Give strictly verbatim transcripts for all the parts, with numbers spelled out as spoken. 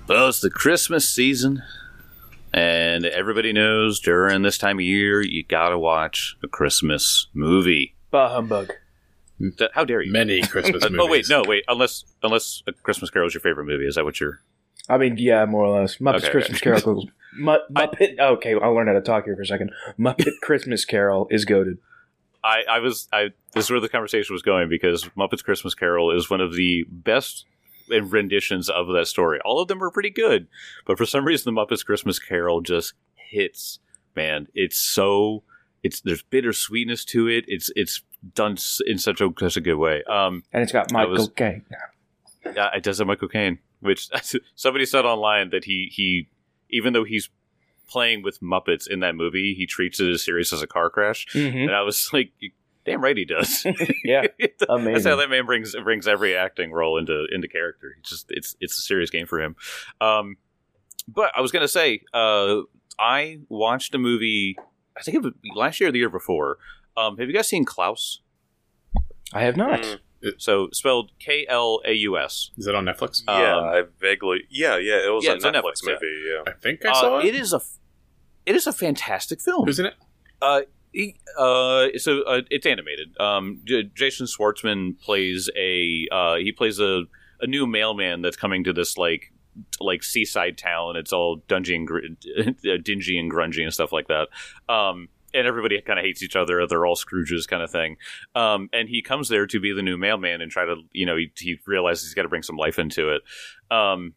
Well, it's the Christmas season, and everybody knows during this time of year, you gotta watch a Christmas movie. Bah humbug. How dare you? Many Christmas movies. Oh, wait, no, wait. Unless unless A Christmas Carol is your favorite movie. Is that what you're... I mean, yeah, more or less. Muppets Okay, Christmas okay. Carol. Mu- Muppet. Okay, I'll learn how to talk here for a second. Muppet Christmas Carol is goated. I, I was... I. This is where the conversation was going, because Muppets Christmas Carol is one of the best renditions of that story. All of them are pretty good, but for some reason, the Muppets Christmas Carol just hits. Man, it's so... It's There's bittersweetness to it. It's it's done in such a such a good way. Um, And it's got Michael was- Caine. Yeah, it does have Michael Caine, which somebody said online that he, he, even though he's playing with Muppets in that movie, he treats it as serious as a car crash. Mm-hmm. And I was like, damn right he does. Yeah, That's amazing. how that man brings brings every acting role into into character. It's just it's it's a serious game for him. Um, but I was gonna say, uh, I watched a movie. I think it was last year or the year before. Um, have you guys seen Klaus? I have not. Mm. So spelled K L A U S. Is it on Netflix? Yeah, Um, I vaguely. Yeah, yeah, it was yeah, a it's on Netflix, Netflix, yeah. movie. Yeah. I think I Uh, saw it. it is a it is a fantastic film. Who's in it? Uh, he, uh, so uh, it's animated. Um, J- Jason Schwartzman plays a uh, he plays a, a new mailman that's coming to this like like seaside town. It's all dungy and gr- dingy and grungy and stuff like that. Um, and everybody kind of hates each other. They're all Scrooges kind of thing. Um, and he comes there to be the new mailman and try to, you know, he, he realizes he's got to bring some life into it. Um,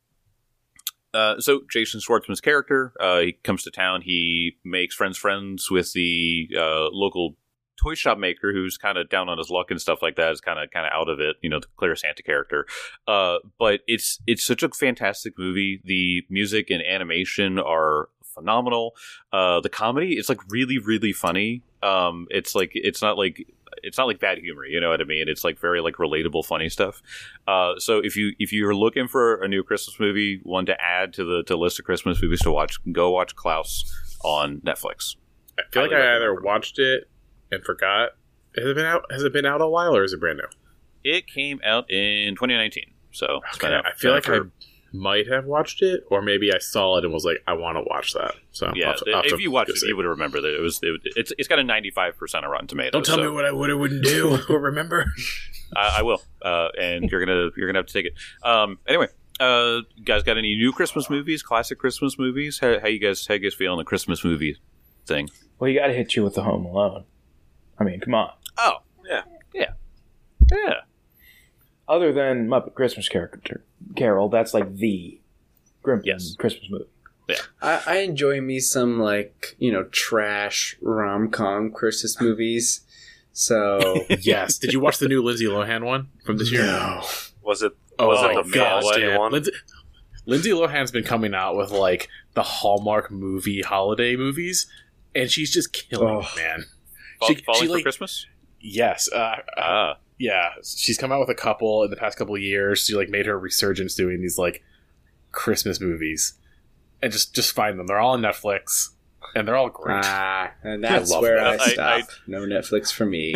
Uh, so Jason Schwartzman's character, uh, he comes to town. He makes friends friends with the uh, local toy shop maker, who's kind of down on his luck and stuff like that. Is kind of kind of out of it, you know, the Claire Santa character. Uh, but it's it's such a fantastic movie. The music and animation are phenomenal. Uh, the comedy, it's like really really funny. Um, it's like it's not like. It's not like bad humor, you know what I mean? It's like very like relatable, funny stuff. Uh, so if you if you're looking for a new Christmas movie, one to add to the to list of Christmas movies to watch, go watch Klaus on Netflix. I feel like Highly I either recommend. watched it and forgot. Has it been out? Has it been out a while, or is it brand new? It came out in twenty nineteen, so it's been Okay, out- I feel been like out I for- might have watched it, or maybe I saw it and was like, I want to watch that. So yeah. I'll have to- I'll have if to you watched go it, see. you would remember that it was. It, it's it's got a ninety-five percent of Rotten Tomatoes. Don't tell so me what I would or wouldn't do. Or remember? I, I will, uh, and you're gonna you're gonna have to take it. Um, anyway, uh, you guys got any new Christmas movies? Classic Christmas movies? How, how you guys how you guys feel on the Christmas movie thing? Well, you got to hit you with the Home Alone. I mean, come on. Oh, Yeah. yeah, yeah. Other than Muppet Christmas character Carol, that's like the Grimpen Yes. Christmas movie. I, I enjoy me some, like, you know, trash rom-com Christmas movies. So, Yes. Did you watch the new Lindsay Lohan one from this year? no. Was it? Oh, was my it the God. Frosty Yeah. one? Lindsay, Lindsay Lohan's been coming out with like the Hallmark movie holiday movies, and she's just killing Oh. it, man. Fall, She- falling she, for like- Christmas. Yes, uh, uh, Ah, yeah. She's come out with a couple in the past couple of years. She like made her resurgence doing these like Christmas movies, and just just find them. They're all on Netflix, and they're all great. Ah, and that's love where that. I I- stop. No Netflix for me.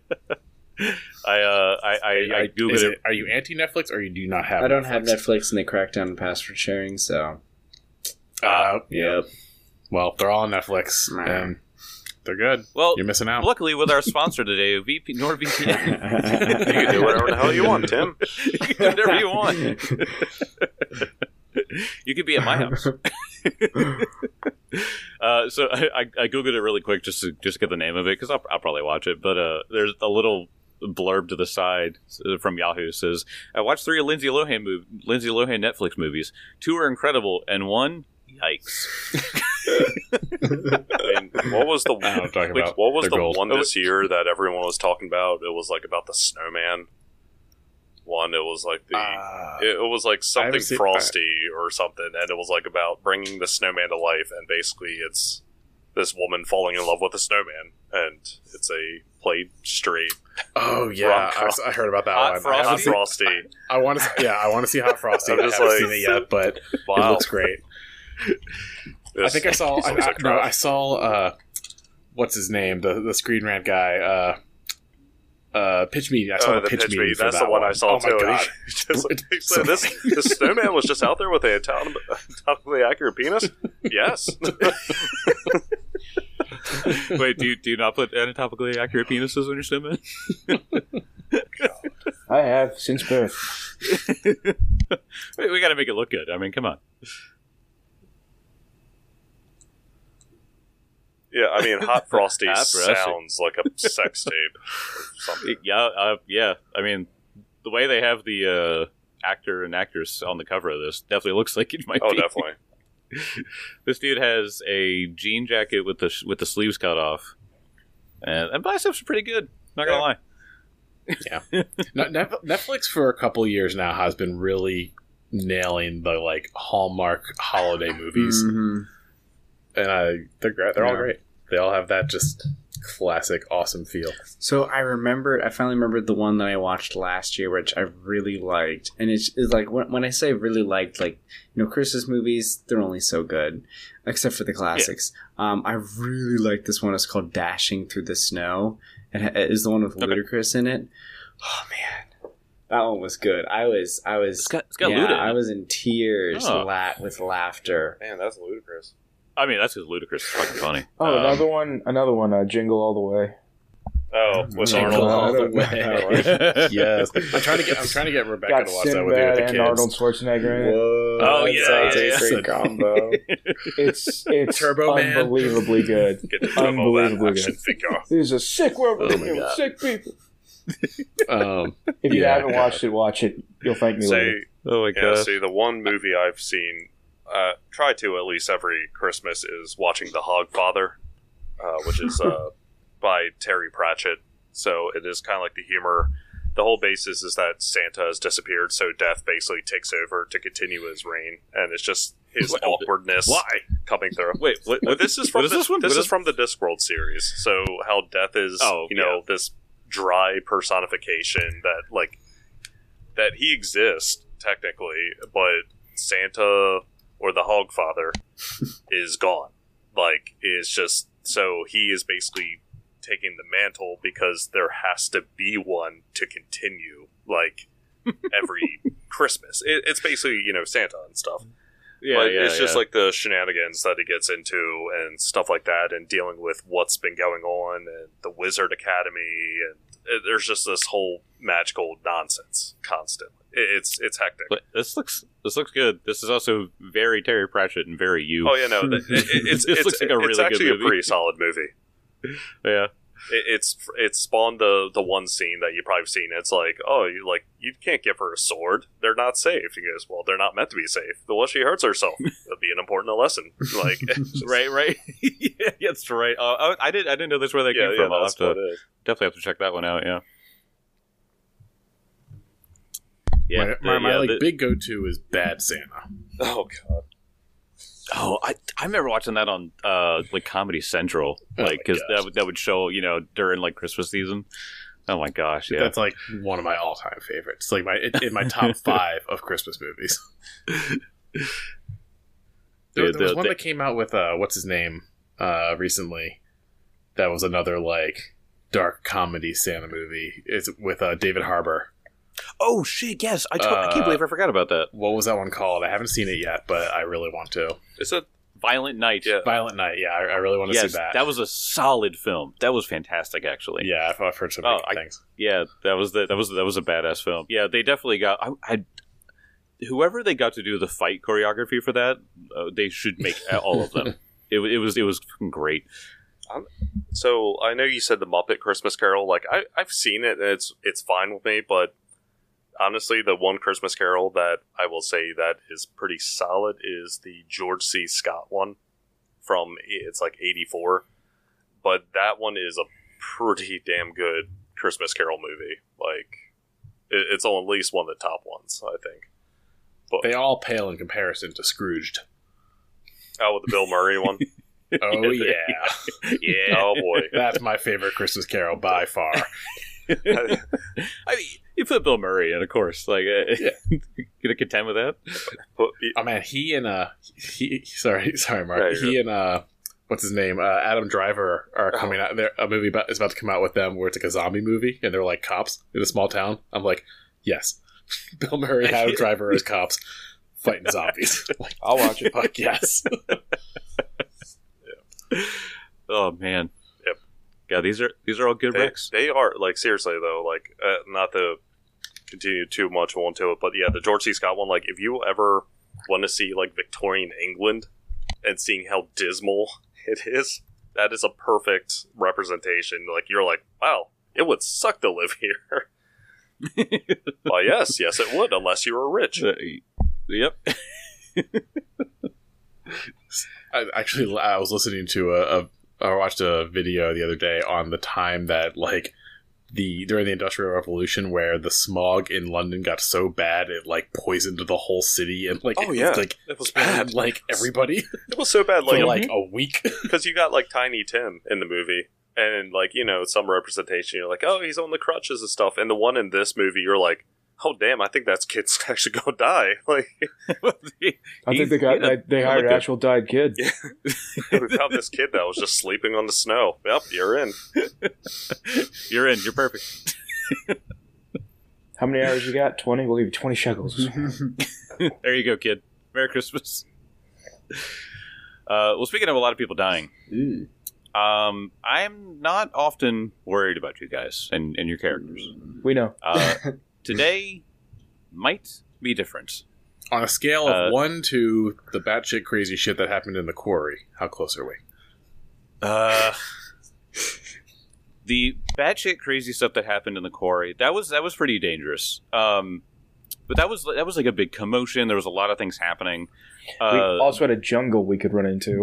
I uh, I I, I Are- googled is it. it- Are you anti Netflix or you do not have? I don't have Netflix? Netflix, and they cracked down on password sharing, so. Uh, Yep. well, they're all on Netflix, Nah. and they're good. Well, You're missing out. luckily with our sponsor today, V P NordVPN. You can do whatever the hell you want, Tim. You can do whatever you want. You could be at my house. uh, so I, I, I googled it really quick just to just to get the name of it, because I'll, I'll probably watch it. But uh, there's a little blurb to the side from Yahoo says, "I watched three of Lindsay Lohan mov- Lindsay Lohan Netflix movies. Two are incredible, and one, yikes." I mean, what was the I know what I'm talking which- about. what was They're the gold. one this year that everyone was talking about? It was like about the snowman one. It was like the Uh, it, it was like something haven't seen- frosty or something, and it was like about bringing the snowman to life. And basically, it's this woman falling in love with a snowman, and it's a played straight oh yeah, Rom-com. I, I heard about that Hot one. I, Frosty? haven't hot seen- frosty. I want to. Yeah, I want to see Hot Frosty. I'm I just haven't like- seen it yet, but it Wow, looks great. I This- think I saw. this I, looks I, like no, trash. I saw. Uh, what's his name? The the Screen Rant guy. Uh, Uh, Pitch Meet. I saw Oh, the, the Pitch, Pitch Meet. Meet. for That's that the one I saw oh too. My And God. he just, he So said, this the snowman was just out there with an anatom- anatomically accurate penis. Yes. Wait, do you, do you not put anatomically accurate penises on your snowman? I have since birth. Wait, we got to make it look good. I mean, come on. Yeah, I mean, Hot Frosty Hot Frosty. sounds like a sex tape or something. Yeah, uh, yeah. I mean, the way they have the uh, actor and actress on the cover of this definitely looks like it might Oh, be. definitely. This dude has a jean jacket with the with the sleeves cut off, and, and biceps are pretty good. Not gonna Yeah. lie. No, Nef- Netflix for a couple years now has been really nailing the like Hallmark holiday movies, Mhm. and uh, they're great. They're all Yeah. great. They all have that just classic, awesome feel. So I remembered, I finally remembered the one that I watched last year, which I really liked. And it's, it's like, when, when I say really liked, like, you know, Christmas movies, they're only so good, except for the classics. Um, I really like this one. It's called Dashing Through the Snow. It ha- it is the one with Okay. Ludacris in it. Oh, man. That one was good. I was, I was, It's got, it's got yeah, Luda in it. I was in tears Oh. la- with laughter. Man, that's ludicrous. I mean, that's just ludicrous. It's fucking funny. Oh, Um, another one. Another one. Uh, Jingle All the Way. Oh, with Jingle Arnold. all the I don't know. way. Yes, I'm trying to get. I'm trying to get Rebecca Got to watch that with you Sinbad with the and kids. Arnold Schwarzenegger in it. Whoa. Oh, that yeah, sounds yeah, a yeah. great combo. It's it's Turbo Man. unbelievably good. Get the Turbo Man Unbelievably action good. figure. This is a sick world Oh with my God. sick people. Um, If you Yeah, haven't God. watched it, watch it. You'll thank me later. Say, Oh my yeah, god. see, the one movie I've seen, uh, try to at least every Christmas, is watching The Hogfather, uh, which is uh, by Terry Pratchett. So it is kind of like the humor. The whole basis is that Santa has disappeared, so Death basically takes over to continue his reign, and it's just his What? awkwardness Why? coming through. Wait, what, Well, what, this is from what is the, this one? This What is from the Discworld series. So how Death is, Oh, you know, this dry personification that like that he exists technically, but Santa or the Hogfather is gone. Like, is just so he is basically taking the mantle because there has to be one to continue. Like every Christmas, it, it's basically, you know, Santa and stuff. Yeah, but yeah, it's just yeah. like the shenanigans that he gets into and stuff like that, and dealing with what's been going on and the Wizard Academy, and it, there's just this whole magical nonsense constantly. It, it's it's hectic. But this looks this looks good. This is also very Terry Pratchett and very you. Oh yeah, no, it, it, it's This it's, looks like a really it's good actually movie. a pretty solid movie. yeah. It, it's it's spawned the the one scene that you've probably seen. It's like, oh, you like you can't give her a sword. They're not safe. He goes, well, they're not meant to be safe. Well, she hurts herself. It'll be an important lesson. Like, it's just- Right, right. yeah, that's right. Uh, I, I did. I didn't know that's where that yeah, came yeah, from. I'll have that's what to, it is. definitely have to check that one out. Yeah. Yeah. my the- my, my yeah, like the- big go to is Bad Santa. Oh god. Oh, I, I remember watching that on uh like Comedy Central, Oh like my because gosh. that would that would show you know during like Christmas season. Oh my gosh, yeah. That's like one of my all time favorites. Like my in, in my top five of Christmas movies. There, Yeah, there was the- one the- that came out with uh, what's his name uh, recently. That was another like dark comedy Santa movie. It's with uh, David Harbour. Oh shit! Yes, I, to- I Uh, can't believe I forgot about that. What was that one called? I haven't seen it yet, but I really want to. Is it? Violent Night. Yeah. Violent Night. Yeah, I, I really want to Yes, see that. that was a solid film. That was fantastic, actually. yeah, I've, I've heard some Oh, good I- things. Yeah, that was the, that was that was a badass film. Yeah, they definitely got. I, I whoever they got to do the fight choreography for that, uh, they should make all of them. It, wa- it was it was fucking great. So I know you said the Muppet Christmas Carol. Like I, I've seen it. And it's it's fine with me. But honestly, the one Christmas Carol that I will say that is pretty solid is the George C. Scott one from it's like eighty-four. But that one is a pretty damn good Christmas Carol movie. Like it, it's on at least one of the top ones, I think. But They all pale in comparison to Scrooged. oh, with the Bill Murray one. Oh Yeah, yeah, Yeah. Oh boy. that's my favorite Christmas Carol by far. I mean, you put Bill Murray in, of course. Like, uh, gonna contend with that? But- Oh man, he and uh, he sorry, sorry, Mark. Yeah, you're he and uh, what's his name? Uh, Adam Driver are coming out. There, a movie about, is about to come out with them where it's like a zombie movie, and they're like cops in a small town. I'm like, yes, Bill Murray, Adam Driver as cops fighting zombies. Like, I'll watch it. fuck yes. Yeah. Oh man. Yep. Yeah, these are these are all good They, recs. they are, like, seriously, though, like, uh, not to continue too much onto it, but yeah, the George C. Scott one, like, if you ever want to see, like, Victorian England and seeing how dismal it is, that is a perfect representation. Like, you're like, wow, it would suck to live here. Well, yes, yes, it would, unless you were rich. Uh, yep. I, actually, I was listening to a, a. I watched a video the other day on the time that, like, the during the Industrial Revolution, where the smog in London got so bad it like poisoned the whole city, and like, Oh, it yeah. was, like It was bad, bad. like everybody It was so bad, for like, like a week. because you got, like, Tiny Tim in the movie, and, like, you know, some representation, you're like, oh, he's on the crutches and stuff, and the one in this movie, you're like, oh, damn, I think that kid's actually gonna die. Like, I think they got they, they hired an like actual died kid. Yeah. we found this kid that was just sleeping on the snow. Yep, you're in. You're in. You're perfect. How many hours you got? Twenty. We'll give you twenty shekels. There you go, kid. Merry Christmas. Uh, well, speaking of a lot of people dying, Ooh. um, I'm not often worried about you guys and, and your characters. We know. Uh, today might be different. On a scale of Uh, one to the batshit crazy shit that happened in the quarry, how close are we? Uh, the batshit crazy stuff that happened in the quarry, that was that was pretty dangerous. Um, but that was that was like a big commotion. There was a lot of things happening. Uh, we also had a jungle we could run into.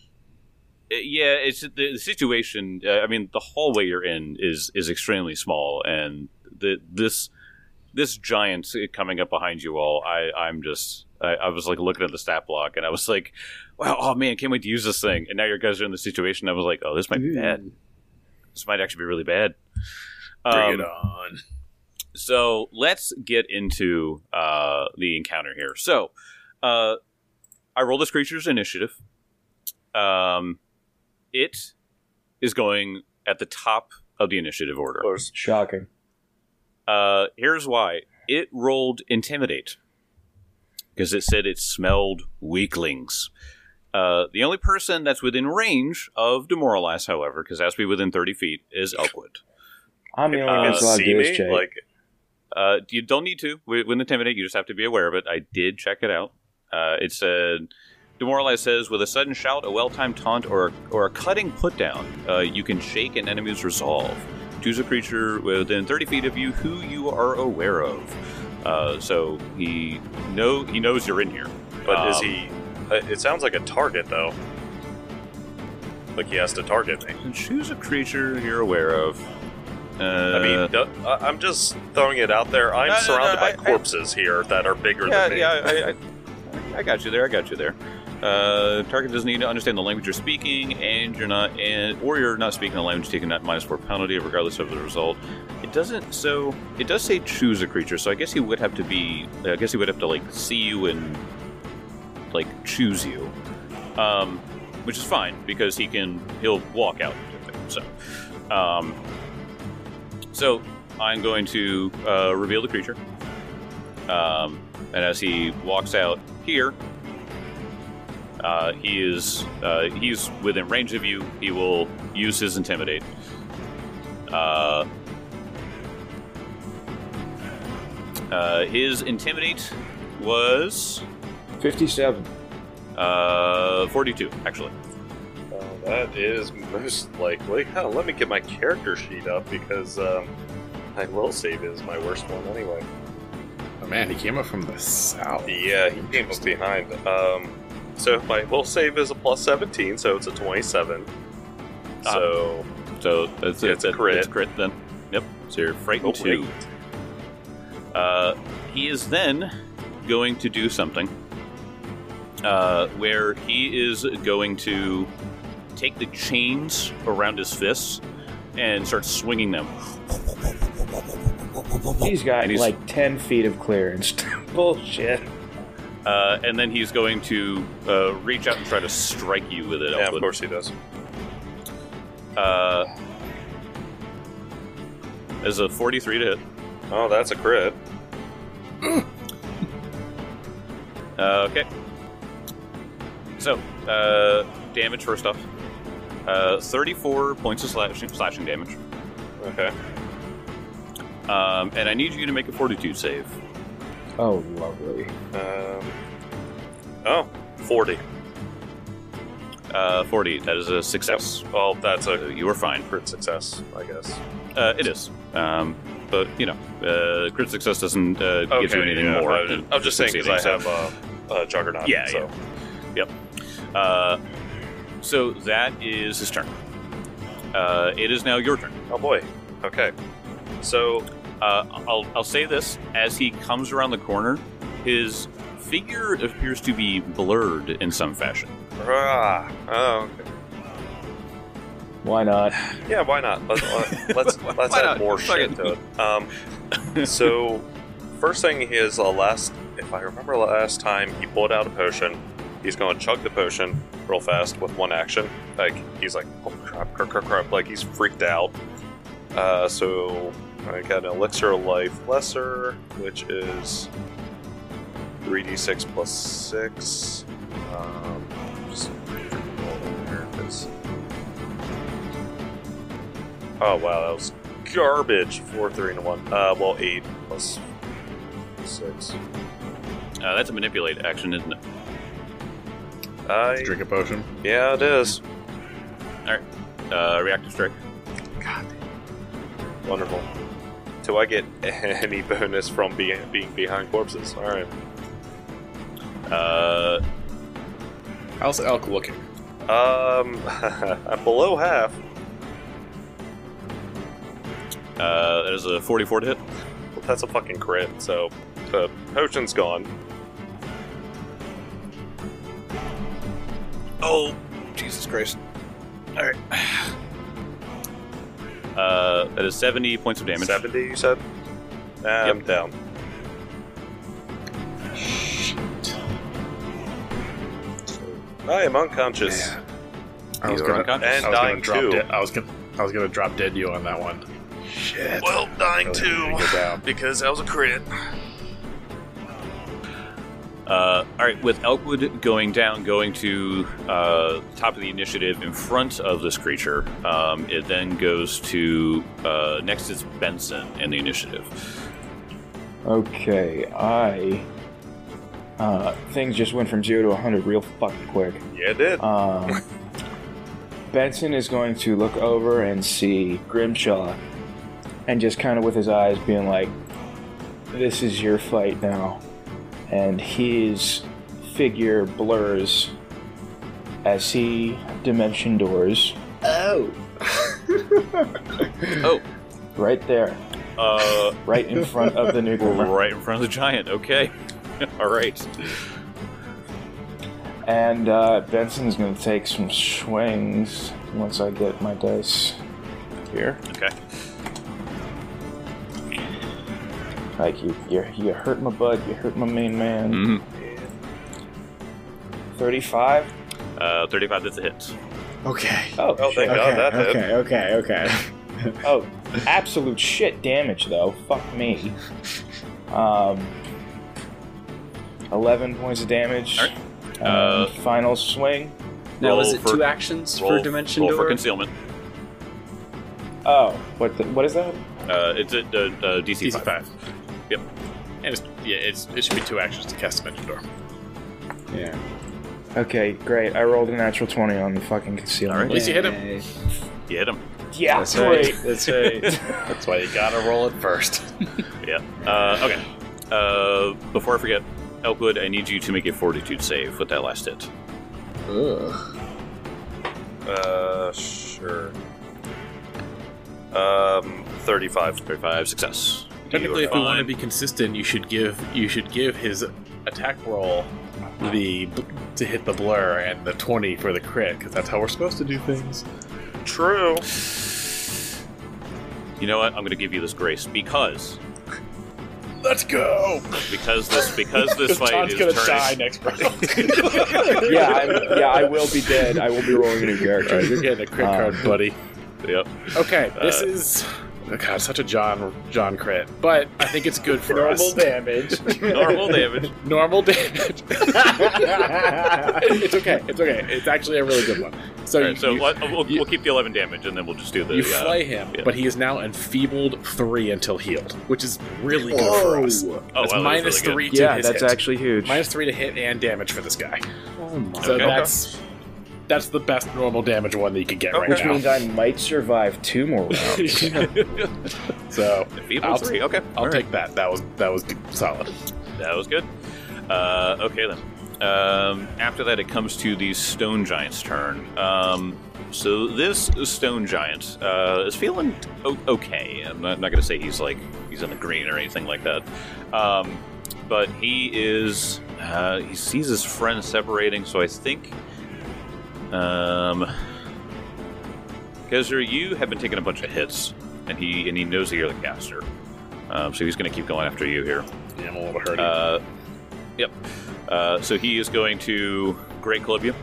yeah, it's the, the situation. Uh, I mean, the hallway you're in is is extremely small, and the this this giant coming up behind you all. I I'm just I, I was like looking at the stat block, and I was like, wow, oh man, can't wait to use this thing. And now you guys are in the situation. I was like, oh, this might be bad. This might actually be really bad. Bring Um, it on. So let's get into uh, the encounter here. So uh, I rolled this creature's initiative. Um, it is going at the top of the initiative order. Of course. Shocking. Uh, here's why. It rolled Intimidate because it said it smelled weaklings. Uh, the only person that's within range of Demoralize, however, because it has to be within thirty feet, is Elkwood. I'm the only Uh, one that's allowed to See do me? this, Jay. Like, Uh, you don't need to with, with Intimidate. You just have to be aware of it. I did check it out. Uh, it said, Demoralize says, with a sudden shout, a well-timed taunt, or, or a cutting put-down, uh, you can shake an enemy's resolve. Choose a creature within thirty feet of you who you are aware of. Uh, so he know he knows you're in here. but is Um, he... Uh, it sounds like a target, though. Like he has to target me. Choose a creature you're aware of. Uh, I mean, d- I- I'm just throwing it out there. I'm No, no, surrounded no, by I- I- corpses here that are bigger yeah, than me. yeah, I, I, I got you there. I got you there. Uh, target doesn't need to understand the language you're speaking, and you're not, and or you're not speaking the language, taking that minus four penalty, regardless of the result. It doesn't. So it does say choose a creature. So I guess he would have to be. I guess he would have to like see you and like choose you, um, which is fine because he can. He'll walk out. So, um, so I'm going to uh, reveal the creature, um, and as he walks out here. Uh, he is uh, he's within range of you. He will use his Intimidate. Uh, uh, his Intimidate was fifty-seven. uh, forty-two, actually. Uh, that is most likely. Hell, let me get my character sheet up because um, my will save is my worst one anyway. Oh man, he came up from the south. Yeah, he came up behind. Um, so my will save is a plus seventeen, so it's a twenty-seven. Ah. So So that's It's a that- crit. That's crit then. Yep. So you're frightened oh, two. wait. Uh, he is then going to do something uh, where he is going to take the chains around his fists and start swinging them. He's got And he's- like ten feet of clearance. Bullshit. Uh, and then he's going to uh, reach out and try to strike you with it. Yeah, Elwood. of course he does. Uh, as a forty-three to hit. Oh, that's a crit. Uh, okay. So, uh, damage first off. Uh, thirty-four points of slashing, slashing damage. Okay. Um, and I need you to make a fortitude save. Oh, lovely. Um, oh, forty. Uh, forty. That is a success. Well, that's So a you are fine. crit success, I guess. Uh, it is. Um, but, you know, uh, crit success doesn't uh, give you anything yeah, more. I was, than I was just saying because I succeeding, have so- uh, uh, Juggernaut. Yeah, so. Yep. Uh, so that is his turn. Uh, it is now your turn. Oh boy. Okay. So, Uh, I'll, I'll say this. As he comes around the corner, his figure appears to be blurred in some fashion. ah, oh, okay. Why not? Yeah, why not? Let's let's let's, let's Why add not? more Fuck shit it. to it. Um, so first thing is uh, last. If I remember last time, he pulled out a potion. He's going to chug the potion real fast with one action. Like he's like, oh crap, crap, crap, crap. Like he's freaked out. Uh, so I got an elixir of life lesser, which is three d six plus six. Um, just here it is. Oh wow, that was garbage. Four, three, and one. Uh, well, eight plus six. Uh, that's a manipulate action, isn't it? I Drink a potion. yeah, it is. Uh, reactive strike. God, wonderful. Do I get any bonus from being being behind corpses? All right. Uh, How's Elk looking? Um, I'm below half. uh, that is a forty-four to hit. Well, that's a fucking crit. So the potion's gone. Oh, Jesus Christ. Alright. Uh, that is seventy points of damage. Seventy, you said? Nah, I'm down. I am unconscious. I was You're gonna, unconscious. And I was gonna dying drop too. dead. I was gonna, I was gonna drop dead you on that one. Shit. Well, dying Really too. need to go down. Because that was a crit. Uh, alright, with Elkwood going down, going to uh, top of the initiative in front of this creature, um, it then goes to, uh, next is Benson in the initiative. Okay, I. Uh, things just went from zero to one hundred real fucking quick. Yeah, it did. Um, Benson is going to look over and see Grimshaw, and just kind of with his eyes being like, "This is your fight now." And his figure blurs as he dimension doors. Oh. Oh, Right there, uh, right in front of the newcomer. right in front of the giant, okay. Alright. And uh, Benson's going to take some swings once I get my dice here. Okay. Like, you, you, you hurt my bud, you hurt my main man. Mm-hmm. thirty-five? Uh, thirty-five, that's a hit. Okay. Oh, Oh, shit. thank God that okay, hit. okay, okay, okay. Oh, absolute shit damage, though. Fuck me. Um, eleven points of damage. Alright. Um, Uh, final swing. Now, Roll was it for- two actions Roll, for Dimension roll Door? for concealment. Oh, what the, what is that? Uh, it's a uh, uh, D C D C five. five. Yep. And it's, yeah, it's, it should be two actions to cast Dimension Door. Yeah. Okay, great. I rolled a natural twenty on the fucking concealment. Alright. At least you hit him. Yay. You hit him. Yeah, That's great. right. That's right. That's why you gotta roll it first. Yeah. Uh, okay. Uh, before I forget, Elkwood, I need you to make a fortitude save with that last hit. Ugh. Uh, sure. Um, thirty-five. thirty-five, success. Technically, You if are we want to fine. be consistent, you should give you should give his attack roll the to hit the blur and the twenty for the crit, because that's how we're supposed to do things. Let's go. Because this because this fight John's is gonna turning. die next round. yeah, I'm, yeah, I will be dead. I will be rolling a new character. Alright, you're getting a crit Um, card, buddy. Yep. Okay, this Uh, is oh God, such a John John crit, but I think it's good for Normal us. damage. Normal damage. Normal damage. It's okay. It's okay. It's actually a really good one. So, All you, right, so you, what, we'll, we'll keep the eleven damage, and then we'll just do the. you uh, flay him, yeah. but he is now enfeebled three until healed, which is really good Whoa. for us. Oh, That's wow, that's minus really three good. to Yeah, his that's hit. actually huge. Minus three to hit and damage for this guy. Oh my So Okay. that's that's the best normal damage one that you can get right Which now. means I might survive two more rounds. So Feeble I'll, three. Okay. I'll All take that. That was that was good. Solid. right. That was good. Uh, okay then. Um, after that, it comes to the stone giant's turn. Um, so this stone giant uh, is feeling o- okay. I'm not, not going to say he's like he's in the green or anything like that. Um, but he is. Uh, he sees his friend separating. So I think. Um, Kezra, you have been taking a bunch of hits, and he and he knows that you're the caster. Um, so he's going to keep going after you here. Yeah, I'm a little hurting. Uh, yep. Uh, so he is going to Great Club you.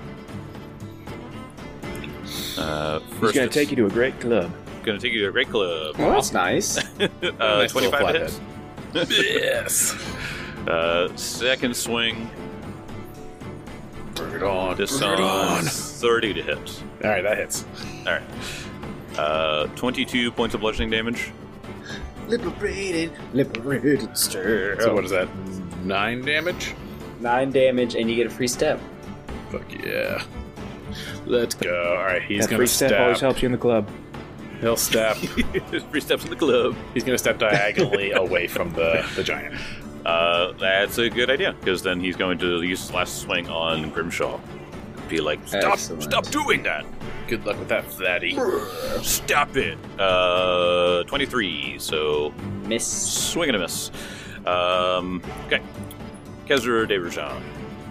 Uh, He's first going to take you to a great club. Going to take you to a Great Club. Well, that's nice. Uh, Nice little twenty-five flathead. hits. Yes. Uh, second swing. Bring it on. This Bring it on on. thirty to hit. All right, that hits. All right. Uh, twenty-two points of bludgeoning damage. Liberated, liberated, stir. So what is that? Nine damage? Nine damage, and you get a free step. Fuck yeah. Let's go. All right, he's That gonna free step always step. helps you in the club. He'll step. Three steps in the club. He's gonna step diagonally away from the the giant. Uh, that's a good idea, because then he's going to use his last swing on Grimshaw. Be like, stop, Excellent. stop doing that! Good luck with that, fatty. Stop it! Uh, twenty-three, so Miss. swing and a miss. Um, okay. Kezra de Rajan.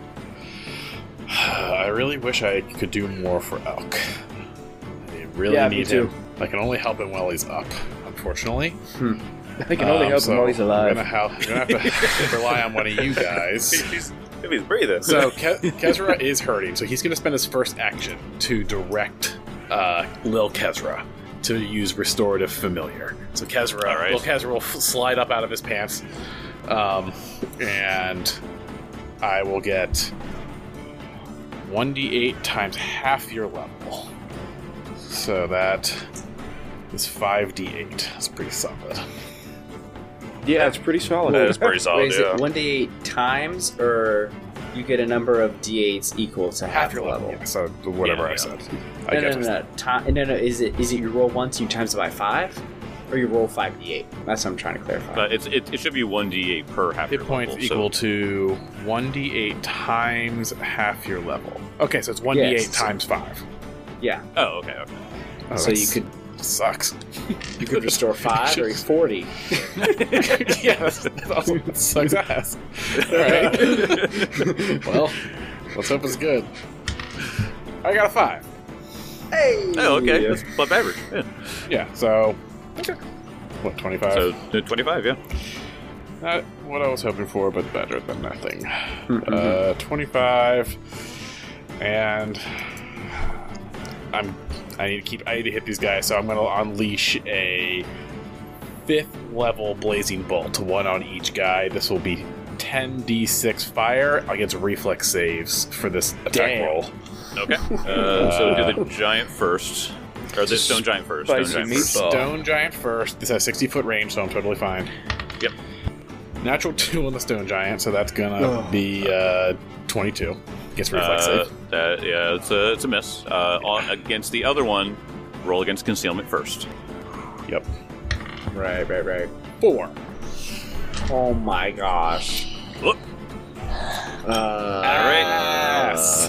I really wish I could do more for Elk. I really Yeah, me need too. him. I can only help him while he's up, unfortunately. I can only Um, help so him while he's I'm alive. gonna, ha- I'm gonna have to rely on one of you guys. He's, if he's breathing. So Ke- Kezra is hurting, so he's going to spend his first action to direct uh, Lil Kezra to use Restorative Familiar. So Kezra, All right. Lil Kezra will f- slide up out of his pants, um, and I will get one d eight times half your level. So that is five d eight. That's pretty solid. Yeah, it's pretty solid. That is pretty Wait, solid, is yeah. it one d eight times, or you get a number of d eights equal to half, Half your level. level? Yeah, so whatever Yeah, I yeah. said. I No, no, guess no, no. Ti- no, no. Is it is it you roll once, you times it by five, or you roll five d eight? That's what I'm trying to clarify. But it's, it, it should be one d eight per half Hit your points level, equal so, to one d eight times half your level. Okay, so it's one d eight Yes. times five. yeah. Oh, okay, okay. Oh, So you that's- could Sucks. you could restore five or forty. yeah, that's, that's awesome. That sucks ass. Alright. Well, let's hope it's good. I got a five. Hey. Oh, okay. That's above average. Yeah. Yeah, so. Okay. What, twenty-five? So, uh, twenty-five, yeah. Not what I was hoping for, but better than nothing. uh, twenty-five. And. I'm. I need to keep. I need to hit these guys, so I'm going to unleash a fifth level blazing bolt, one on each guy. This will be ten d six fire against reflex saves for this attack Damn. roll. Okay. Uh, so do the giant first. Or the stone giant first. Stone Spicy giant meat. first. Oh. Stone giant first. This has sixty foot range, so I'm totally fine. Yep. Natural two on the stone giant, so that's gonna Oh. be uh, twenty-two against reflex Uh, save. that, yeah, it's a, it's a miss. Uh, on, against the other one, roll against concealment first. Yep. Right, right, right. Four. Oh my gosh. Look. Uh, All right. Yes.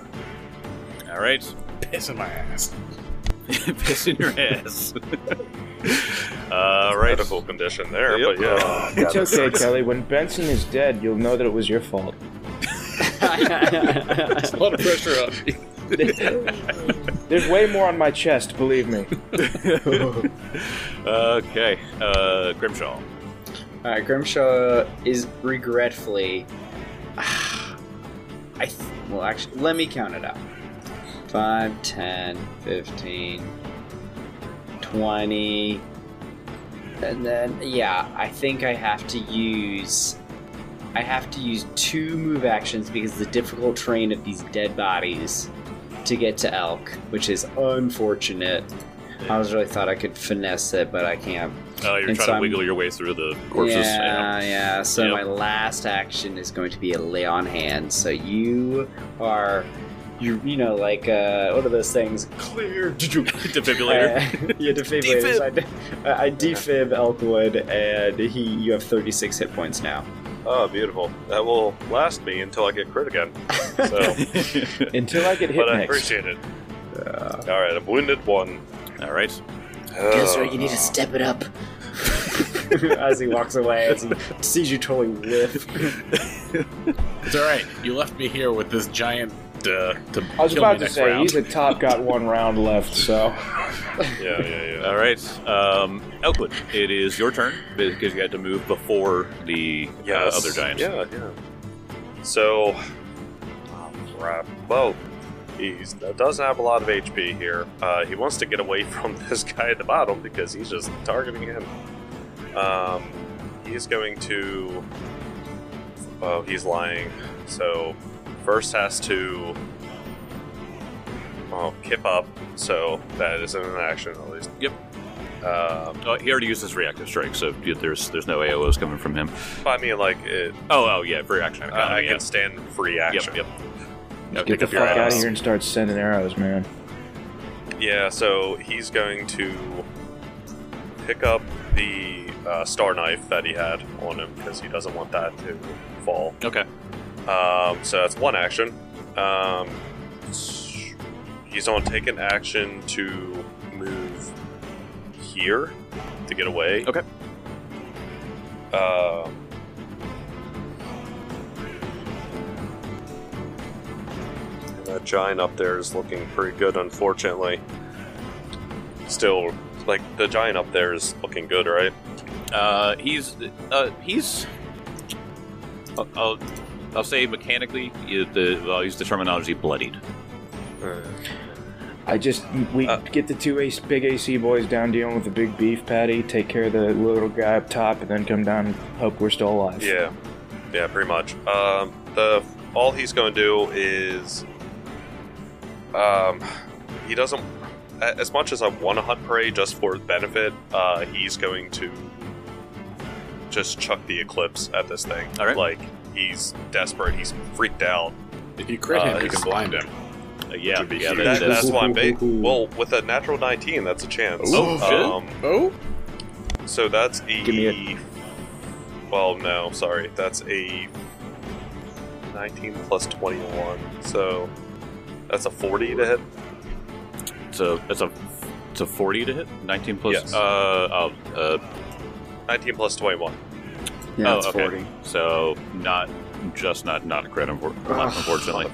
All right. Piss in my ass. Piss in your ass. All right. Medical condition there, Yep. but yeah. It's okay, Kelly. When Benson is dead, you'll know that it was your fault. There's a lot of pressure on me. There's way more on my chest, believe me. Okay. Uh, Grimshaw. Alright, Grimshaw is regretfully. I th- well, actually, let me count it out. five, ten, fifteen, twenty. And then, yeah, I think I have to use. I have to use two move actions because of the difficult terrain of these dead bodies to get to Elk, which is unfortunate. I was really thought I could finesse it, but I can't. Oh, you're And trying so to wiggle I'm- your way through the corpses. Yeah, yeah. So Yep. my last action is going to be a lay on hand. So you are, you you know, like uh, what are those things? Clear. Defibrillator. Uh, yeah, defibrillators. I, I defib Elkwood, and he. You have thirty-six hit points now. Oh, beautiful. That will last me until I get crit again. So, Until I get hit but I next. appreciate it. All right, I'm wounded one. All right. Uh, you need to step it up. As he walks away, as he sees you totally whiff. It's all right. You left me here with this giant. Uh, to I was kill about me to next say, round. he's a top, got one round left, so. Yeah, yeah, yeah. All right. Um, Elkwood, it is your turn because you had to move before the uh, Yes. other giants. Yeah, yeah. So, oh, crap. Well, he doesn't have a lot of H P here. Uh, he wants to get away from this guy at the bottom because he's just targeting him. Um, he's going to. Oh, he's lying. So, first has to. Oh, kip up. So that isn't an action at least. Yep. Um, Oh, he already used his reactive strike, so yeah, there's there's no A O Os coming from him. I mean, like it. Oh, oh yeah, free action. I, I yeah. can stand free action. Yep, yep. No, Get pick the up your fuck out of items. here and start sending arrows, man. Yeah, so he's going to pick up the uh, star knife that he had on him because he doesn't want that to fall. Okay. Um, so that's one action. Um, he's going to take an action to move here to get away. Okay. Um, and that giant up there is looking pretty good, unfortunately. Still, like, the giant up there is looking good, right? Uh, he's uh, he's. I'll, I'll I'll say mechanically, you- the I'll use the terminology bloodied. I just, we Uh, get the two ace, big A C boys down dealing with the big beef patty, take care of the little guy up top, and then come down and hope we're still alive. Yeah, yeah, pretty much. Um, the all he's going to do is, um, he doesn't. a- As much as I want to hunt prey just for benefit, uh, he's going to just chuck the eclipse at this thing. All right. Like he's desperate. He's freaked out. If you crit Uh, him, you it's- can blind him. Uh, yeah, Would be yeah. huge. That, That, that's, that's why I'm big. Well, with a natural nineteen, that's a chance. Oh, shit. Um, Oh, so that's a. Give me Well, no, sorry. That's a nineteen plus twenty-one. So that's a forty to hit. it's a it's a it's a forty to hit. Nineteen plus. Yes. Uh, oh, uh, nineteen plus twenty-one. Yeah, oh, it's okay. forty. So not just not not a crit, unfor- unfortunately.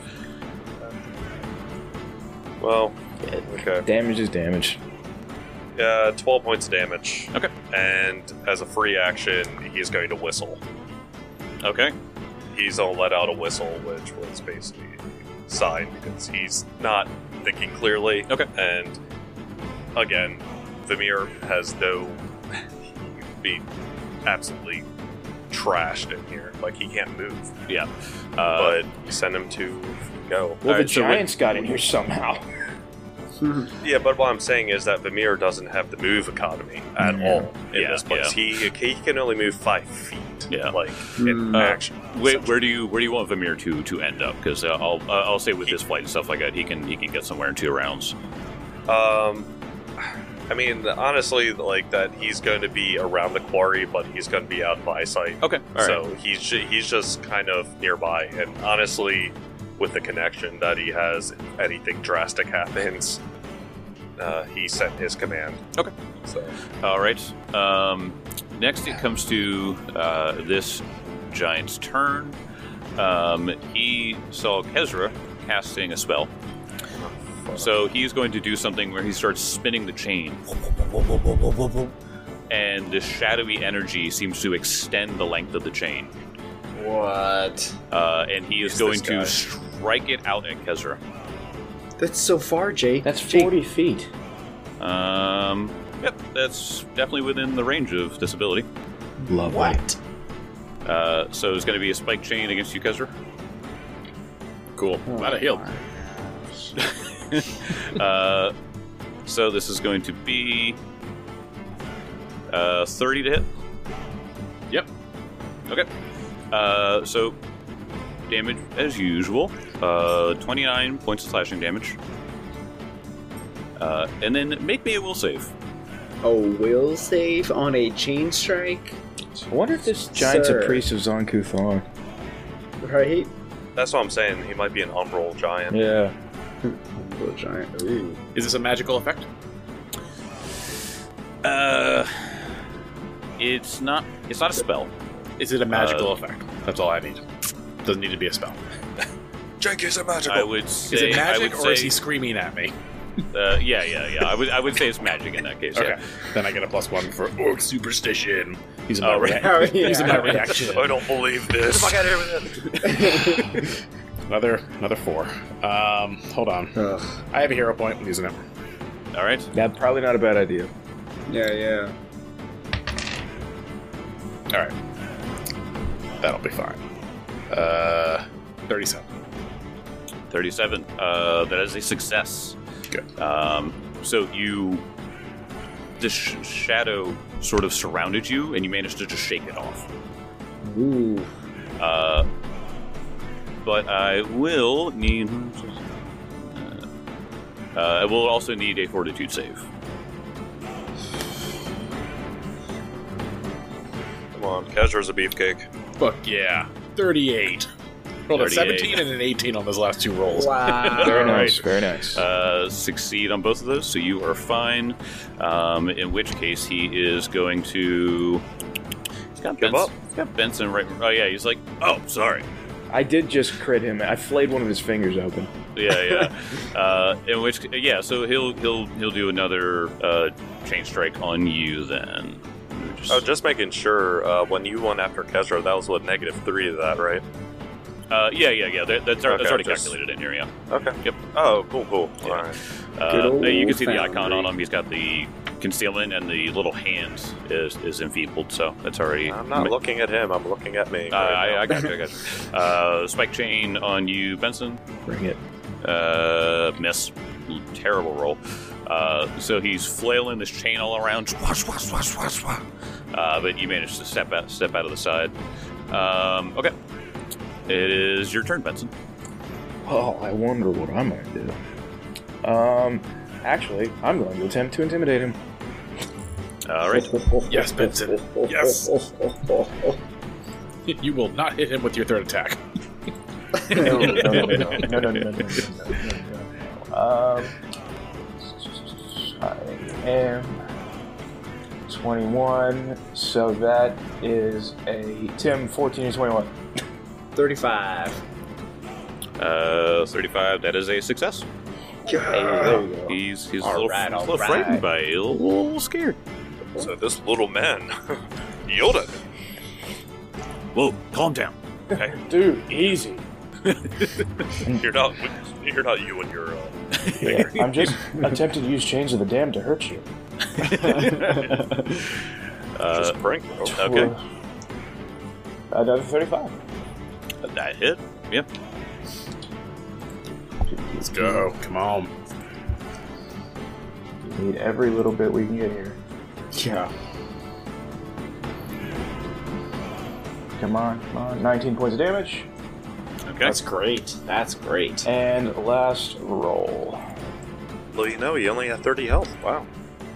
Well, okay. Damage is damage. Yeah, twelve points of damage. Okay. And as a free action, he's going to whistle. Okay. He's going to let out a whistle, which was basically a sign because he's not thinking clearly. Okay. And again, Vimir has no. He'd be absolutely trashed in here. Like, he can't move. Yeah. Uh, But you send him to go. Well, the Alright, so Giants got in here somehow. Yeah, but what I'm saying is that Vimir doesn't have the move economy at Yeah. all in Yeah, this place. He he can only move five feet. Yeah. like Hmm. in Uh, action. wait, where do you where do you want Vimir to to end up? Because uh, I'll uh, I'll say with his flight and stuff like that, he can he can get somewhere in two rounds. Um, I mean, honestly, like that, he's going to be around the quarry, but he's going to be out of eyesight. Okay. All right. So he's ju- he's just kind of nearby, and honestly, with the connection that he has, if anything drastic happens, uh, he sent his command. Okay. So All right. Um, next, it comes to uh, this giant's turn. Um, he saw Kezra casting a spell. So he's going to do something where he starts spinning the chain. and the shadowy energy seems to extend the length of the chain. What? Uh, and he is Who's going this to guy? strike it out at Kezra. That's so far, Jay. That's Jay, forty feet. Um, yep, that's definitely within the range of this ability. Lovely. What? Uh, so there's going to be a spike chain against you, Kezra. Cool. Glad I healed. uh, so this is going to be uh, thirty to hit. Yep. Okay. Uh, so damage as usual. Uh, twenty-nine points of slashing damage. Uh, and then make me a will save. Oh, will save on a chain strike? I wonder if this giant's Sir. a priest of Zonku Thorn. Right? That's what I'm saying. He might be an umbral giant. Yeah. Little giant. Ooh. Is this a magical effect? Uh, it's not. It's not a spell. Is it a magical Uh, effect? That's all I need. Doesn't need to be a spell. Jake is a magical. I would say. Is it I magic, would or is say- he screaming at me? Uh, yeah, yeah, yeah. I would. I would say it's magic in that case. Okay. Yeah. Then I get a plus one for orc superstition. He's in Oh, my right. reaction. Oh, yeah. He's in my reaction. I don't believe this. Get the fuck out of here with it. Another, another four. Um, hold on. Ugh. I have a hero point. I'm using it. All right. That's probably not a bad idea. Yeah, yeah. All right. That'll be fine. Uh, thirty-seven. Thirty-seven. Uh, that is a success. Good. Um, so you, the sh- shadow sort of surrounded you, and you managed to just shake it off. Ooh. Uh, but I will need. Uh, I will also need a fortitude save. Come on, Kezra's a beefcake. Fuck yeah. thirty-eight. Rolled a thirty-eight. seventeen and an eighteen on those last two rolls. Wow. Very All nice. right. Very nice. Uh, succeed on both of those, so you are fine. Um, in which case, he is going to. He's got Give Benson, up. he's got Benson right. Oh yeah, he's like, oh, sorry. I did just crit him. I flayed one of his fingers open. Yeah, yeah. uh, in which, yeah, so he'll he'll he'll do another uh, chain strike on you then. Let me just- Oh, just making sure. Uh, when you went after Kezra, that was what negative three to that, right? Uh, yeah, yeah, yeah. That, that's, Okay, that's already just- calculated in here. Yeah. Okay. Yep. Oh, cool, cool. Yeah. All right. Uh, old you can see the icon Foundry. on him. He's got the concealment, and the little hand is is enfeebled. So that's already. I'm not looking at him. I'm looking at me. Uh, right I, I now. got you. I got you. Uh, spike chain on you, Benson. Bring it. Uh, miss. Terrible roll. Uh, so he's flailing this chain all around. Swah, swah, swah, swah, swah. Uh, but you managed to step out, step out of the side. Um, okay. It is your turn, Benson. Oh, I wonder what I'm going to do. Um, actually, I'm going to attempt to intimidate him. All right. Yes, Benson. Yes. You will not hit him with your third attack. No, no, no, no, no, no, no, no, no, no, no, no. Um, I am twenty-one, so that is a Tim fourteen and twenty-one. thirty-five. Uh, thirty-five. That is a success. Hey, there you go. He's he's a All little, right, he's a all little frightened right. by it, a little scared. So this little man yelled at him. Whoa, calm down. Okay. Dude, easy. You're not. You're not you and your. Uh, Yeah, I'm just attempting to use Chains of the Damned to hurt you. Uh, just prank, bro. okay. Another thirty-five. That hit. Yep. Let's go. Come on. We need every little bit we can get here. Yeah. Come on, come on. nineteen points of damage. Okay. That's great. That's great. And last roll. Well, you know, he only had thirty health. Wow.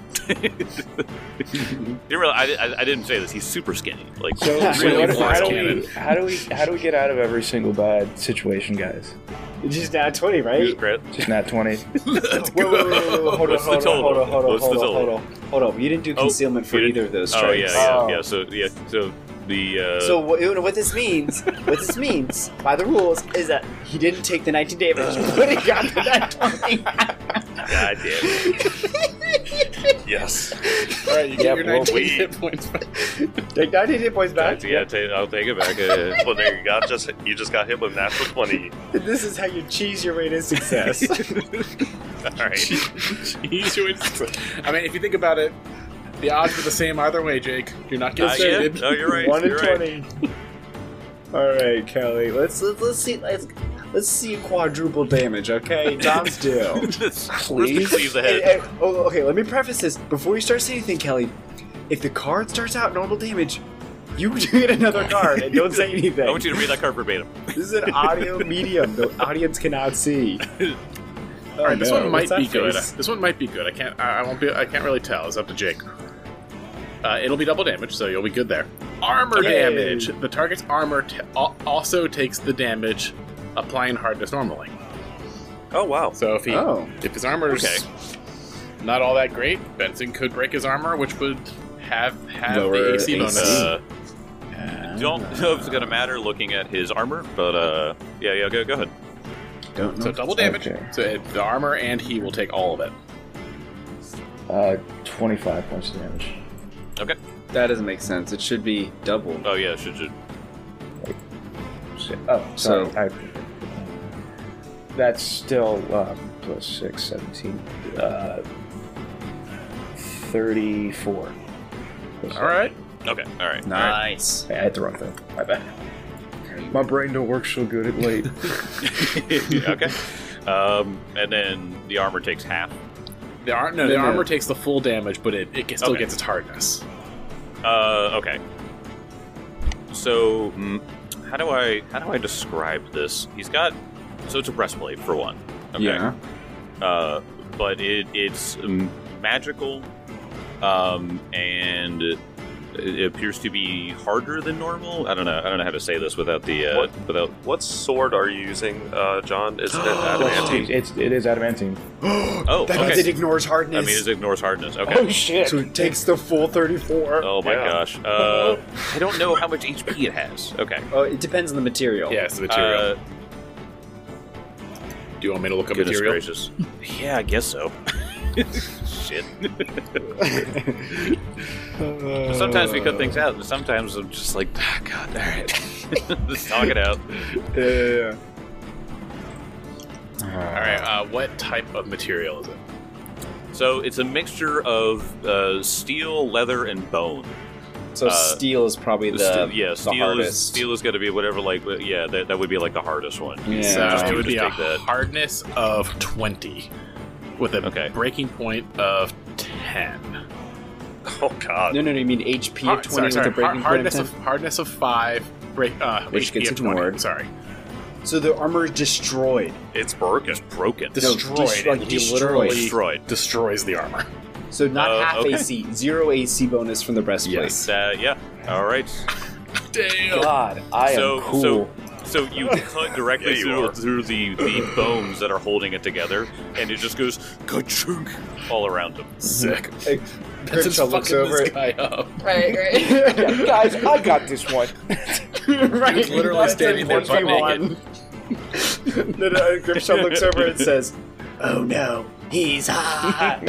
You realize, I, I, I didn't say this. He's super skinny. Like So, so really what- far how, do cannon. we, how do we how do we get out of every single bad situation, guys? It's just down twenty, Use right? crit. Just not twenty. Let's Wait, wait, wait, wait, wait, hold on, What's the hold on, total? hold on, hold on, What's the hold on, total? hold on, hold on. You didn't do Oh, concealment for you either didn't- of those Oh strikes. yeah, yeah, Oh. yeah. So yeah, so the uh, So what, you know what this means? What this means by the rules is that he didn't take the nineteen damage, but he got the nat twenty. God damn it. Yes. All right, you get Yep, your well, nineteen we- hit points back. Take nineteen hit points back. Yeah, ta- I'll take it back. Uh, Well, there you go. Just you just got hit with natural twenty. This is how you cheese your way to success. all right. Jeez, you went- I mean, if you think about it, the odds are the same either way, Jake. You're not Uh, getting yeah. cheated. Oh, you're right. One in you're right. twenty. All right, Kelly. Let's let's, let's see. Let's, let's see quadruple damage. Okay, Tom's deal. Please. Please ahead. Hey, hey, oh, okay, let me preface this before you start saying anything, Kelly. If the card starts out normal damage, you get another card and don't say anything. I want you to read that card verbatim. This is an audio medium. The audience cannot see. All right, this no, one might what's that be good. face? This one might be good. I can't. I, I won't be. I can't really tell. It's up to Jake. Uh, it'll be double damage, so you'll be good there. Armor Yay. damage. The target's armor t- al- also takes the damage, applying hardness normally. Oh wow. So if he, Oh. if his armor's Okay. not all that great, Benson could break his armor, which would have have Lower the A C A C. bonus. Uh, don't know if it's gonna matter looking at his armor, but uh, yeah, yeah, go, go ahead. Don't know. So double damage. Okay. So it, the armor and he will take all of it. Uh, twenty-five points of damage. Okay. That doesn't make sense. It should be double. Oh yeah, should should. Si- Oh, sorry. So- I, that's still um, plus six, seventeen. Uh, thirty-four. All right. Okay. All right. Nice. I had the wrong thing. My bad. My brain don't work so good at late. okay. Um, and then the armor takes half. The, ar- no, No, the no. armor takes the full damage, but it, it still Okay. gets its hardness. Uh, okay. So, mm, how do I how do I describe this? He's got so it's a breastplate for one. Okay. Yeah. Uh, but it it's um, magical, um, and it appears to be harder than normal. I don't know. I don't know how to say this without the uh, What? without. What sword are you using, uh, John? Is it It's, adamantine? it's, it is adamantine. Oh, That means okay. it ignores I hardness. mean, it ignores hardness. Okay. Oh shit! so it takes the full thirty-four. Oh my Yeah. gosh. Uh, I don't know how much H P it has. Okay. Oh, it depends on the material. Yeah, it's the material. Uh, Do you want me to look up goodness material? gracious. Yeah, I guess so. Shit. Sometimes we cut things out, and sometimes I'm just like, ah, God, all right. Just talk it out. Yeah. All right. Uh, what type of material is it? So it's a mixture of uh, steel, leather, and bone. So Uh, steel is probably the Ste- yeah, the steel is hardest. steel is going to be whatever. Like, yeah, that, that would be like the hardest one. Yeah. So Just- it you would just be a take that. hardness of twenty, with a Okay. breaking point of ten. Oh god. No, no, no. You mean H P Har- of twenty sorry, sorry. with a breaking Har- point of hardness ten? of hardness of five, break uh, Which H P gets of twenty. ignored. Sorry, So the armor is destroyed. It's broken. It's broken. destroyed. dis- like He destroyed. literally Destroyed. destroys the armor. So not Uh, half okay. A C, zero A C bonus from the breastplate. Yes. Uh, yeah. All right. Damn. God, I so am cool. so so you cut directly Yeah, you through, are. through the, the bones that are holding it together, and it just goes ka-chunk all around him. Sick. Hey, Benson's Grimshaw looks fucking over this it. guy up. Right, right. Yeah, guys, I got this one. right. He's literally standing there butt naked. No, no, Grimshaw looks over and says, "Oh no, he's hot."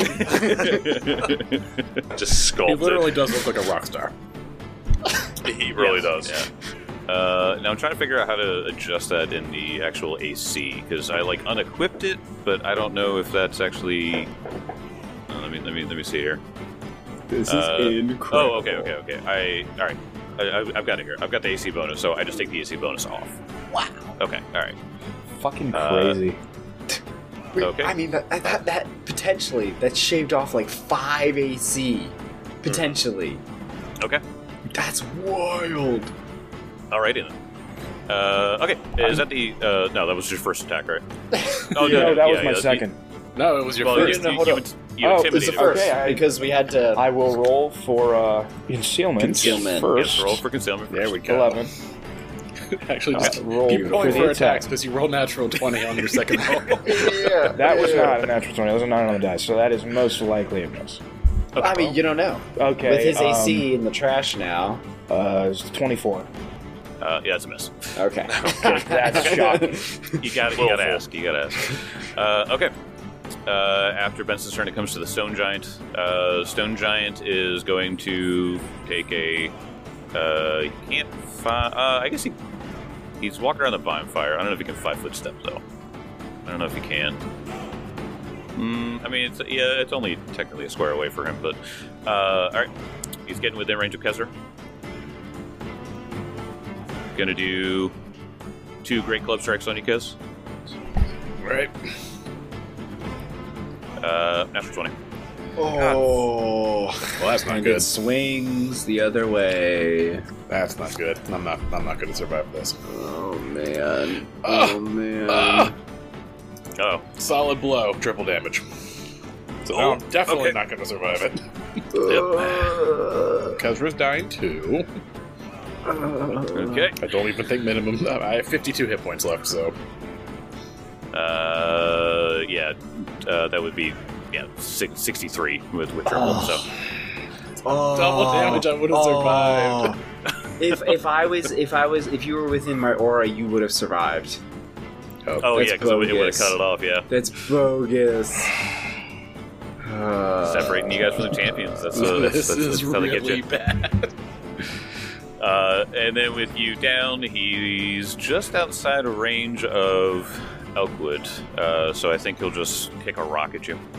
Just He sculpted. literally does look like a rock star. He really does. Yeah. Uh, now I'm trying to figure out how to adjust that in the actual A C because I like unequipped it, but I don't know if that's actually. Uh, let me let me let me see here. This Uh, is incredible. Oh, okay, okay, okay. I all right. I, I, I've got it here. I've got the A C bonus, so I just take the A C bonus off. Wow. Okay, all right. Fucking Uh, crazy. Wait, Okay. I mean, that, that, that potentially that's shaved off like five A C. Potentially. Okay. That's wild. All righty then. Uh, okay, is that the? Uh, no, that was your first attack, right? Oh no, that was yeah, my yeah, second. No, it was your You, well, first. you, no, you, hold you, up. you Oh, intimidated It's the him. first Okay, I- because we had to. I will roll for uh, concealment. Concealment. First. Yes, roll for concealment. There first. we go. Eleven. Actually, Uh, just roll keep for rolling the for attack. attacks because you roll natural twenty on your second roll. yeah, That was not a natural twenty. That was a nine on the dice, so that is most likely a miss. I mean, you don't know. Okay. With his um, A C in the trash now. uh, it's twenty-four. Uh, yeah, it's a miss. Okay. That's shocking. You got to You got to ask. You got to ask. Uh, okay. uh, after Benson's turn, it comes to the Stone Giant. Uh, Stone Giant is going to take a. Uh, he can't. Fi- uh, I guess he he's walking around the bonfire. I don't know if he can five foot step though. I don't know if he can. Mm, I mean, it's yeah, it's only technically a square away for him, but uh, all right, he's getting within range of Kezra. Gonna do two Great Club Strikes on you, Kez. Right. Uh, natural twenty. Oh, well, that's not And good. it swings the other way. That's not good. I'm not. I'm not going to survive this. Oh man. Ah! Oh man. Ah! Oh, Solid blow, triple damage. So Oh, now I'm definitely okay. not going to survive it. Uh, Kezra's dying too. okay. I don't even think minimum. I have fifty-two hit points left, so Uh, yeah, uh, that would be yeah six, sixty-three with with triple. So Oh, double damage. I would have survived. if if I was if I was if you were within my aura, you would have survived. Oh, oh That's yeah, because it would have bogus. cut it off. Yeah, That's bogus. Uh, separating you guys from the champions. That's, uh, that's, this that's, is that's how they get really you. bad. Uh, and then with you down, he's just outside of range of Elkwood. Uh, so I think he'll just kick a rock at you.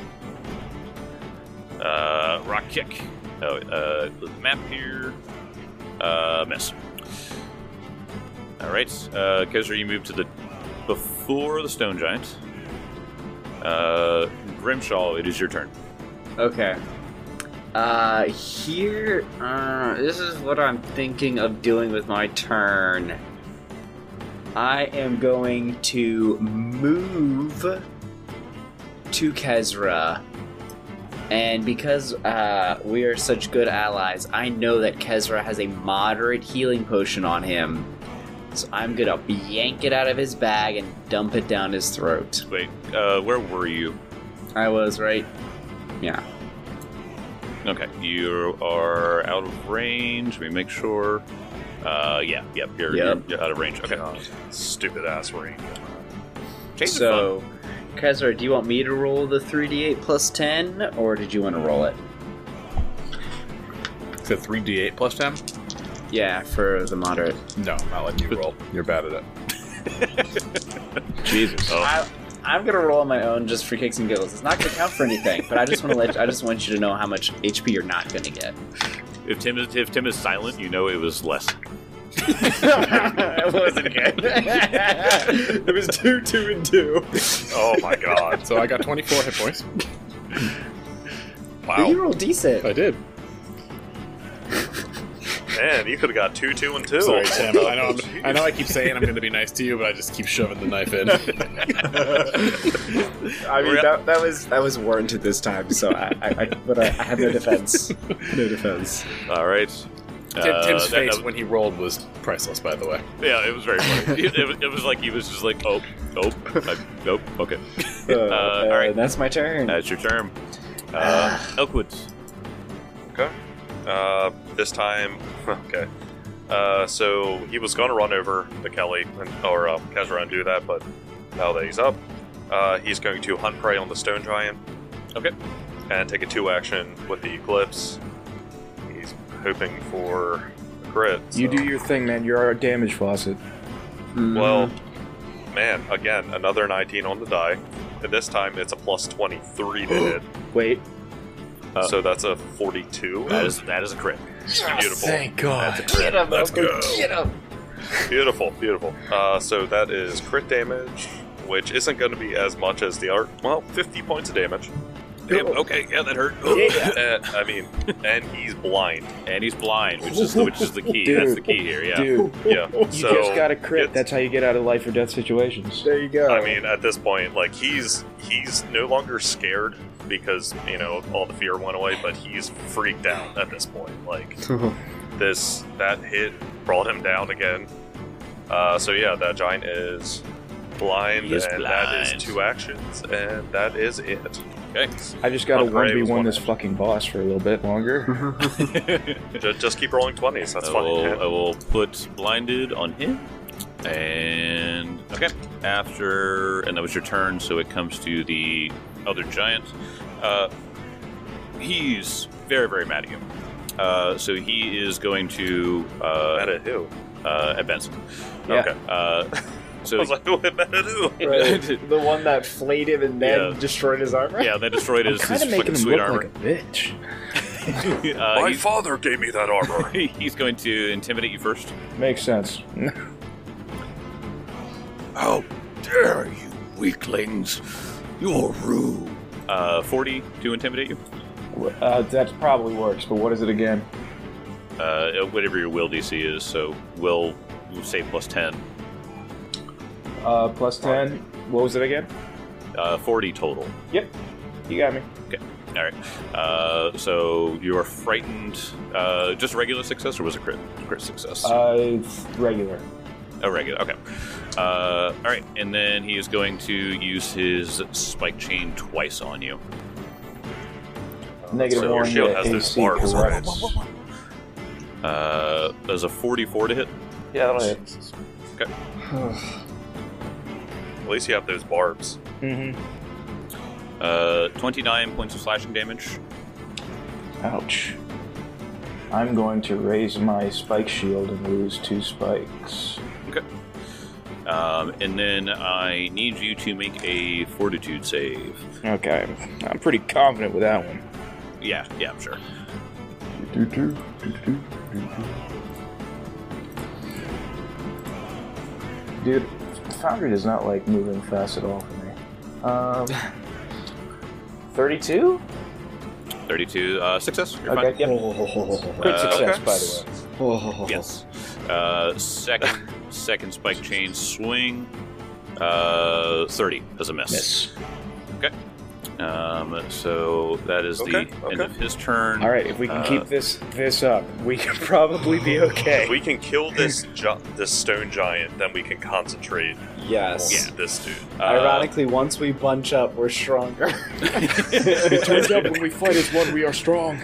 Uh, rock kick. Oh, uh, map here. Uh, miss. All right, uh, Kezra, you move to the before the Stone Giant. Uh, Grimshaw, it is your turn. Okay. Uh, here, uh, this is what I'm thinking of doing with my turn. I am going to move to Kezra. And because uh, we are such good allies, I know that Kezra has a moderate healing potion on him. So I'm gonna yank it out of his bag and dump it down his throat. Wait, uh, where were you? I was right. Yeah. Okay, you are out of range. Let me make sure. Uh, yeah, yep, you're, Yep. you're, you're out of range. Okay. God, stupid ass ring. Change So, Kezra, do you want me to roll the three d eight plus ten, or did you want to roll it? Is it three d eight plus ten? Yeah, for the moderate. No, I'm not letting you roll. You're bad at it. Jesus. Oh. I, I'm gonna roll on my own just for kicks and giggles. It's not gonna count for anything, but I just want to let I just want you to know how much H P you're not gonna get. If Tim is if Tim is silent, you know it was less. It wasn't good. It was two, two, and two. Oh my god. So I got twenty-four hit points. But you roll decent. I did. Man, you could have got two, two, and two. Sorry, Tim. I know. I'm, I know. I keep saying I'm going to be nice to you, but I just keep shoving the knife in. I mean, that, that was that was warranted this time. So I, I, I but I, I have no defense. No defense. All right. Tim, Uh, Tim's that- face that- when he rolled was priceless, by the way. yeah, it was very funny. it, it, was, it was like he was just like, oh, oh, I, nope, okay. Uh, Uh, uh, all right. that's my turn. That's your turn. Uh, Elkwoods. Okay. Uh, this time, okay. Uh, so he was going to run over the Kelly and, or uh, Kezra and do that, but now that he's up, uh, he's going to hunt prey on the Stone Giant. Okay. And take a two action with the Eclipse. He's hoping for a crit. You so- do your thing, man. You're our damage faucet. Mhm. Well, man, again, another nineteen on the die. And this time it's a plus twenty-three to hit. Wait. Uh, so that's a forty-two. That is that is a crit. Beautiful. Thank God. That's a crit. him, Let's go. Get him. Beautiful, beautiful. Uh, so that is crit damage, which isn't going to be as much as the art. Well, fifty points of damage. Damn, okay, yeah, that hurt. Uh, I mean, and he's blind. And he's blind, which is which is the key. Dude. That's the key here. Yeah. Dude, Yeah. you so just got a crit. it's- That's how you get out of life or death situations. There you go. I mean, at this point, like he's he's no longer scared because you know all the fear went away, but he's freaked out at this point. Like this, that hit brought him down again. Uh, so yeah, that giant is blind, He is and that is blind. two actions, and that is it. Okay. I just got to Hunt one prey v was one one this action. fucking boss for a little bit longer. just, just keep rolling twenties. That's I fine. will, man. I will put blinded on him. And okay, after and that was your turn, so it comes to the other giant. Uh, he's very, very mad at you. Uh, so he is going to uh, Mad at who? uh, at Benson. Yeah. Okay. Uh, I so was like, what mad at who? Right. The one that flayed him and then Yeah. destroyed his armor? yeah, they destroyed his, Kind his of making fucking him sweet look armor. like a bitch. uh, My he's, father gave me that armor. he's going to intimidate you first. Makes sense. How dare you, weaklings! You're rude. Uh, forty to intimidate you. Uh, that probably works, but what is it again? Uh, whatever your will D C is, so will we'll say plus ten. Uh, plus ten. What was it again? Uh, forty total. Yep. You got me. All right. Uh, so you are frightened. Uh, just regular success, or was it crit? Crit success. Uh, it's regular. oh, regular. Okay. Uh, all right, and then he is going to use his spike chain twice on you. Negative So your one shield to has A those C, barbs, correct? right? Uh, does a forty-four to hit? Yeah, that'll hit. At least you have those barbs. Mm-hmm. Uh, twenty-nine points of slashing damage. Ouch. I'm going to raise my spike shield and lose two spikes. Okay. Um, and then I need you to make a fortitude save. Okay, I'm pretty confident with that one. Yeah, yeah, I'm sure. Dude, Foundry does not like moving fast at all for me. Um, thirty-two? thirty-two, uh, success. You're Okay, fine. yep. Quick Uh, success, okay. by the way. Yes. Uh, second, second spike chain swing. Uh, thirty as a miss. Miss. Okay. Um, so that is Okay, the end okay. of his turn. All right, if we can Uh, keep this this up, we can probably be okay. If we can kill this gi- this stone giant, then we can concentrate Yes. on this dude. Uh, Ironically, once we bunch up, we're stronger. It turns out when we fight as one, we are strong.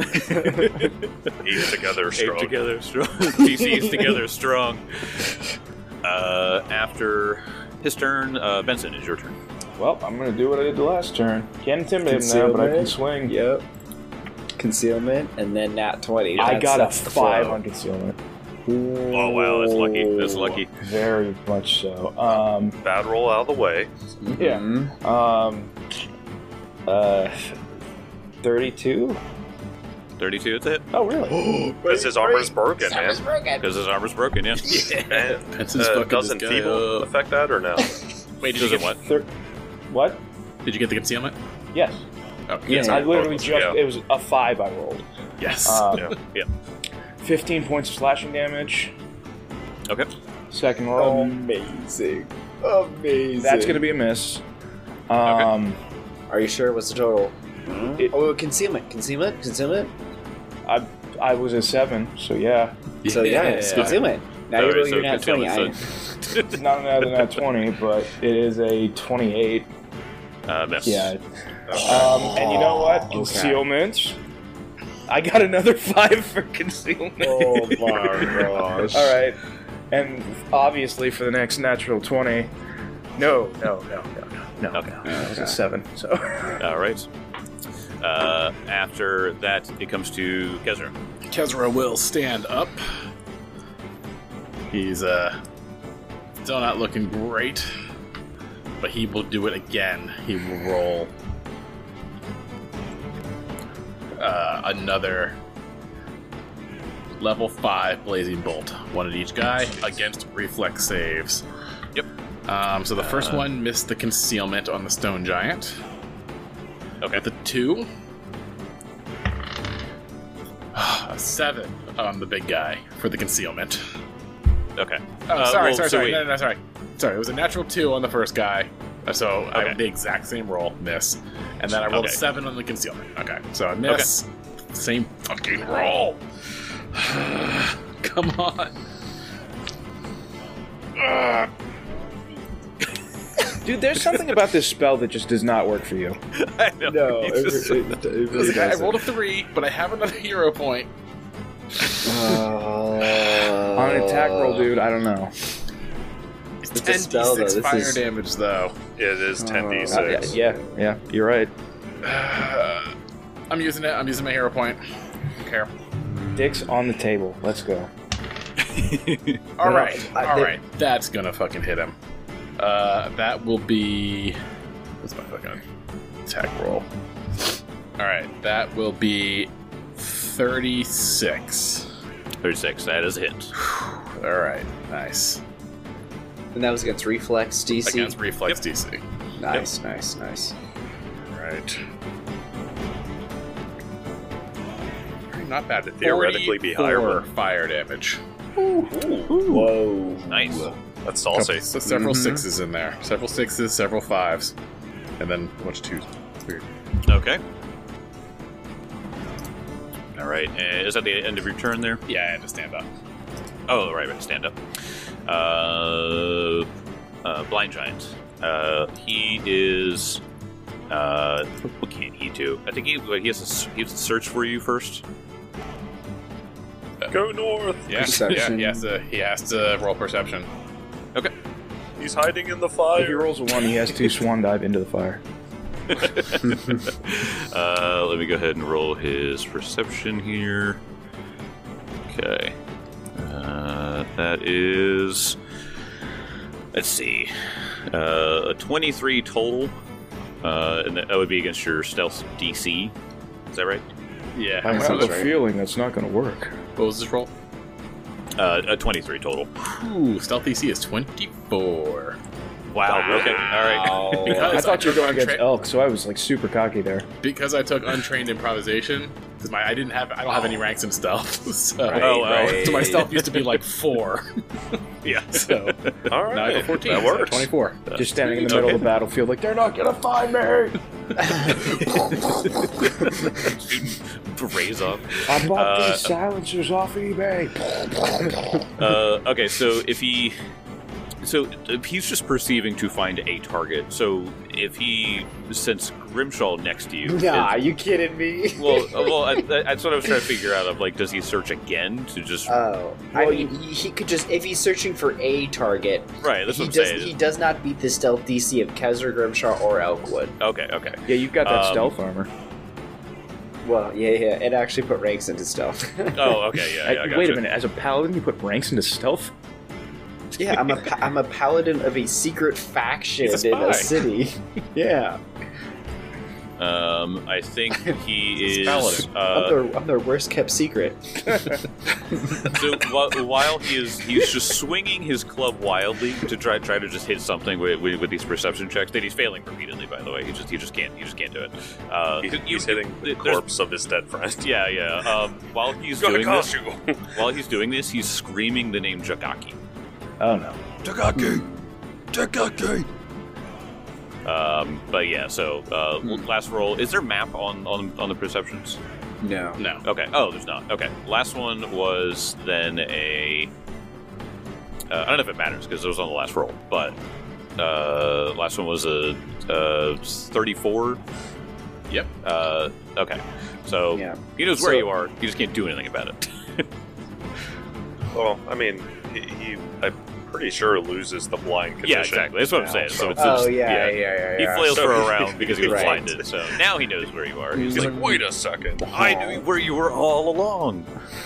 Ape together Ape strong. together strong. P Cs together strong. Uh, after his turn, uh, Benson, is your turn. Well, I'm gonna do what I did the last turn. Can't intimidate him now, but I can swing. Yep. Concealment, and then nat twenty. I That's- got a that's the five flow. on concealment. Oh wow, that's lucky. That's lucky. Very much so. Um, Bad roll out of the way. yeah. Mhm. Um, uh, thirty-two. Thirty-two to hit Oh, really? Because his armor's broken, man. because his armor's broken. Yeah. And, Benson's uh, fucking doesn't this guy feeble up. affect that or no? Wait, did you Does it get what? Thir- what? Did you get the concealment? Yes. Oh, Yeah. I literally both, just, yeah. it was a five I rolled. Yes. Um, Yeah. Yeah. fifteen points of slashing damage. Okay. Second roll. Amazing. Amazing. That's gonna be a miss. Um, Are you sure? What's the total? It- oh, concealment, concealment, concealment. I I was a seven, so yeah. So yeah, it's concealment. Now All you're right, rolling so your nat twenty. concealment, I, It's not another than that twenty, but it is a twenty-eight. Uh, miss. Yeah. Um, and you know what? Okay. Concealment. I got another five for concealment. oh my gosh! All right, and obviously for the next natural twenty. No, no, no, no, no, no. Okay. no. That was a seven. So All right. Uh, after that, it comes to Kezra. Kezra will stand up. He's uh still not looking great, but he will do it again. He will roll uh, another level five blazing bolt, one at each guy against reflex saves. Yep. Um, so the first Uh, one missed the concealment on the stone giant. Okay. The two. A seven on the big guy for the concealment. Okay. Oh, Uh, sorry, well, sorry, so sorry. wait. No, no, no, sorry. Sorry, it was a natural two on the first guy. uh, So I Okay. had the exact same roll, miss. And then I rolled Okay. a seven on the concealment. Okay, so I miss. Same fucking roll. Come on. Ugh. dude, there's something about this spell that just does not work for you. I know. No, It's it, just- it, it, it It was really a guy- I doesn't. rolled a three, but I have another hero point. Uh, On an attack roll, dude, I don't know. It's It's a ten d spell, though. six This fire is- damage, though. It is ten d Uh, six. yeah, yeah, you're right. Uh, I'm using it. I'm using my hero point. Okay. Dick's on the table. Let's go. All No, right. I- All they- right. That's gonna fucking hit him. Uh, that will be. What's my fucking attack roll? All right. That will be thirty-six. thirty-six. That is a hit. All right. Nice. And that was against reflex D C. Against reflex D C. Nice, nice, nice. All right. Not bad. Could theoretically be higher, forty-four but- fire damage. Whoa. Nice. That's saucy. So several Mhm. sixes in there. Several sixes, several fives, and then a bunch of twos. It's weird. Okay. All right. Uh, is that the end of your turn there? Yeah, I had to stand up. Oh, right, right. Stand up. Uh, uh, Blind Giant. Uh, he is. Uh, what can he do? I think he he has to he has to search for you first. Go north. Yeah, Perception. yeah. He has to. He has to roll perception. Okay. He's hiding in the If he fire. rolls a one, he has to swan dive into the fire. Uh, let me go ahead and roll his perception here. Okay. Uh, that is. Let's see. Uh, a twenty-three total. Uh, and that would be against your stealth D C. Is that right? Yeah. I That have sounds a right. feeling that's not going to work. What was this roll? Uh, a twenty-three total. Ooh, stealth D C is twenty-four. Wow. Okay. All right. Because I thought you were took going against untra- elk, so I was like super cocky there. Because I took untrained improvisation. Because my I didn't have I don't have any ranks in stealth. So, Right, Oh, oh. right. so my stealth used to be like four. Yeah. So All right. now I got fourteen. That so works. Twenty-four. Just standing in the middle Okay. of the battlefield, like, they're not going to find me! Raise up. I bought Uh, these silencers off eBay. Uh, okay, so if he, so if he's just perceiving to find a target. So if he, since Grimshaw next to you, Nah, is- you kidding me? well, uh, well, I, I, that's what I was trying to figure out. Of like, does he search again to just Oh, I Well, mean, he, he could just if he's searching for a target, right? That's he what I'm does. saying. He does not beat the stealth D C of Kezra, Grimshaw, or Elkwood. Okay, okay. Yeah, you've got that Um, stealth armor. Well, yeah, yeah. It actually put ranks into stealth. Oh, okay, yeah, I- yeah. I wait gotcha. a minute, as a paladin, you put ranks into stealth? Yeah, I'm a pa- I'm a paladin of a secret faction He's a in a spy. city. Yeah, Um, I think he He's is. paladin. I'm Uh, their I'm their worst kept secret. so while, while he is, he's just swinging his club wildly to try try to just hit something with, with, with these perception checks that he's failing repeatedly. By the way, he just he just can't he just can't do it. Uh, He- you- he's hitting the there's- corpse of his dead friend. Yeah, yeah. Um, while he's He's gonna doing cost this, you. while he's doing this, he's screaming the name Jagaki. Oh no. Jagaki, Jagaki. Um, but yeah. So uh, Hmm. last roll. Is there map on on on the perceptions? No. No. Okay. Oh, there's not. Okay. Last one was then a. Uh, I don't know if it matters because it was on the last roll, but uh, last one was a, uh thirty-four. Yep. Uh, okay. So Yeah. he knows where So- you are. You just can't do anything about it. Well, I mean, he, he I'm pretty sure loses the blind condition. Yeah, exactly. That's what I'm now, saying. So so- it's Oh just, yeah, yeah, yeah, He yeah. flails So- for around because he was Right. blinded. So now he knows where you are. He's He's like, like, wait a second. I knew where you were all along.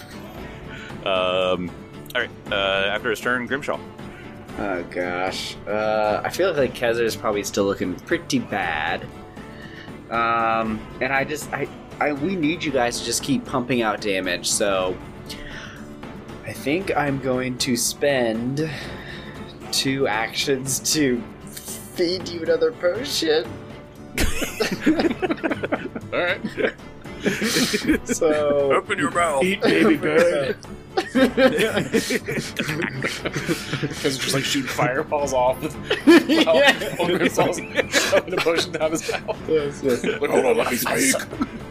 Um. All right. Uh, after his turn, Grimshaw. Oh gosh. Uh, I feel like Kezra is probably still looking pretty bad. Um, and I just I, I we need you guys to just keep pumping out damage. So I think I'm going to spend two actions to feed you another potion. All right. So Open your mouth. Eat baby bird. Because it's just like shooting fireballs off. Yeah. While Grimsaw's shoving a potion down his mouth. Yes, yes. Like, hold on, let me I speak.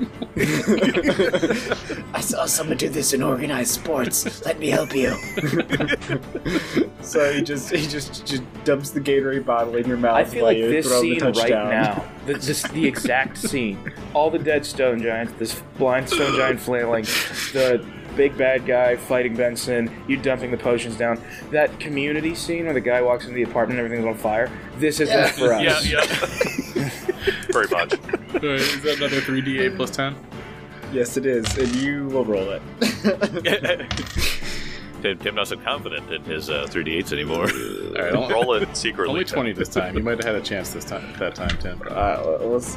saw, I saw someone do this in organized sports. Let me help you. So he just he just just dumps the Gatorade bottle in your mouth. I feel while like you this throw the scene right touchdown. now, the, this the exact scene. All the dead stone giants, this blind stone giant flailing, the big bad guy fighting Benson, you dumping the potions down. That community scene where the guy walks into the apartment and everything's on fire. This isn't Yeah. for us. Yeah, yeah. Pretty much. Uh, Is that another three d eight plus ten? Yes, it is, and you will roll it. Tim, Tim not so confident in his uh, three d eights anymore. All right, only, Roll it secretly. only Tim. twenty this time. You might have had a chance this time. That time, Tim. Uh, we'll see.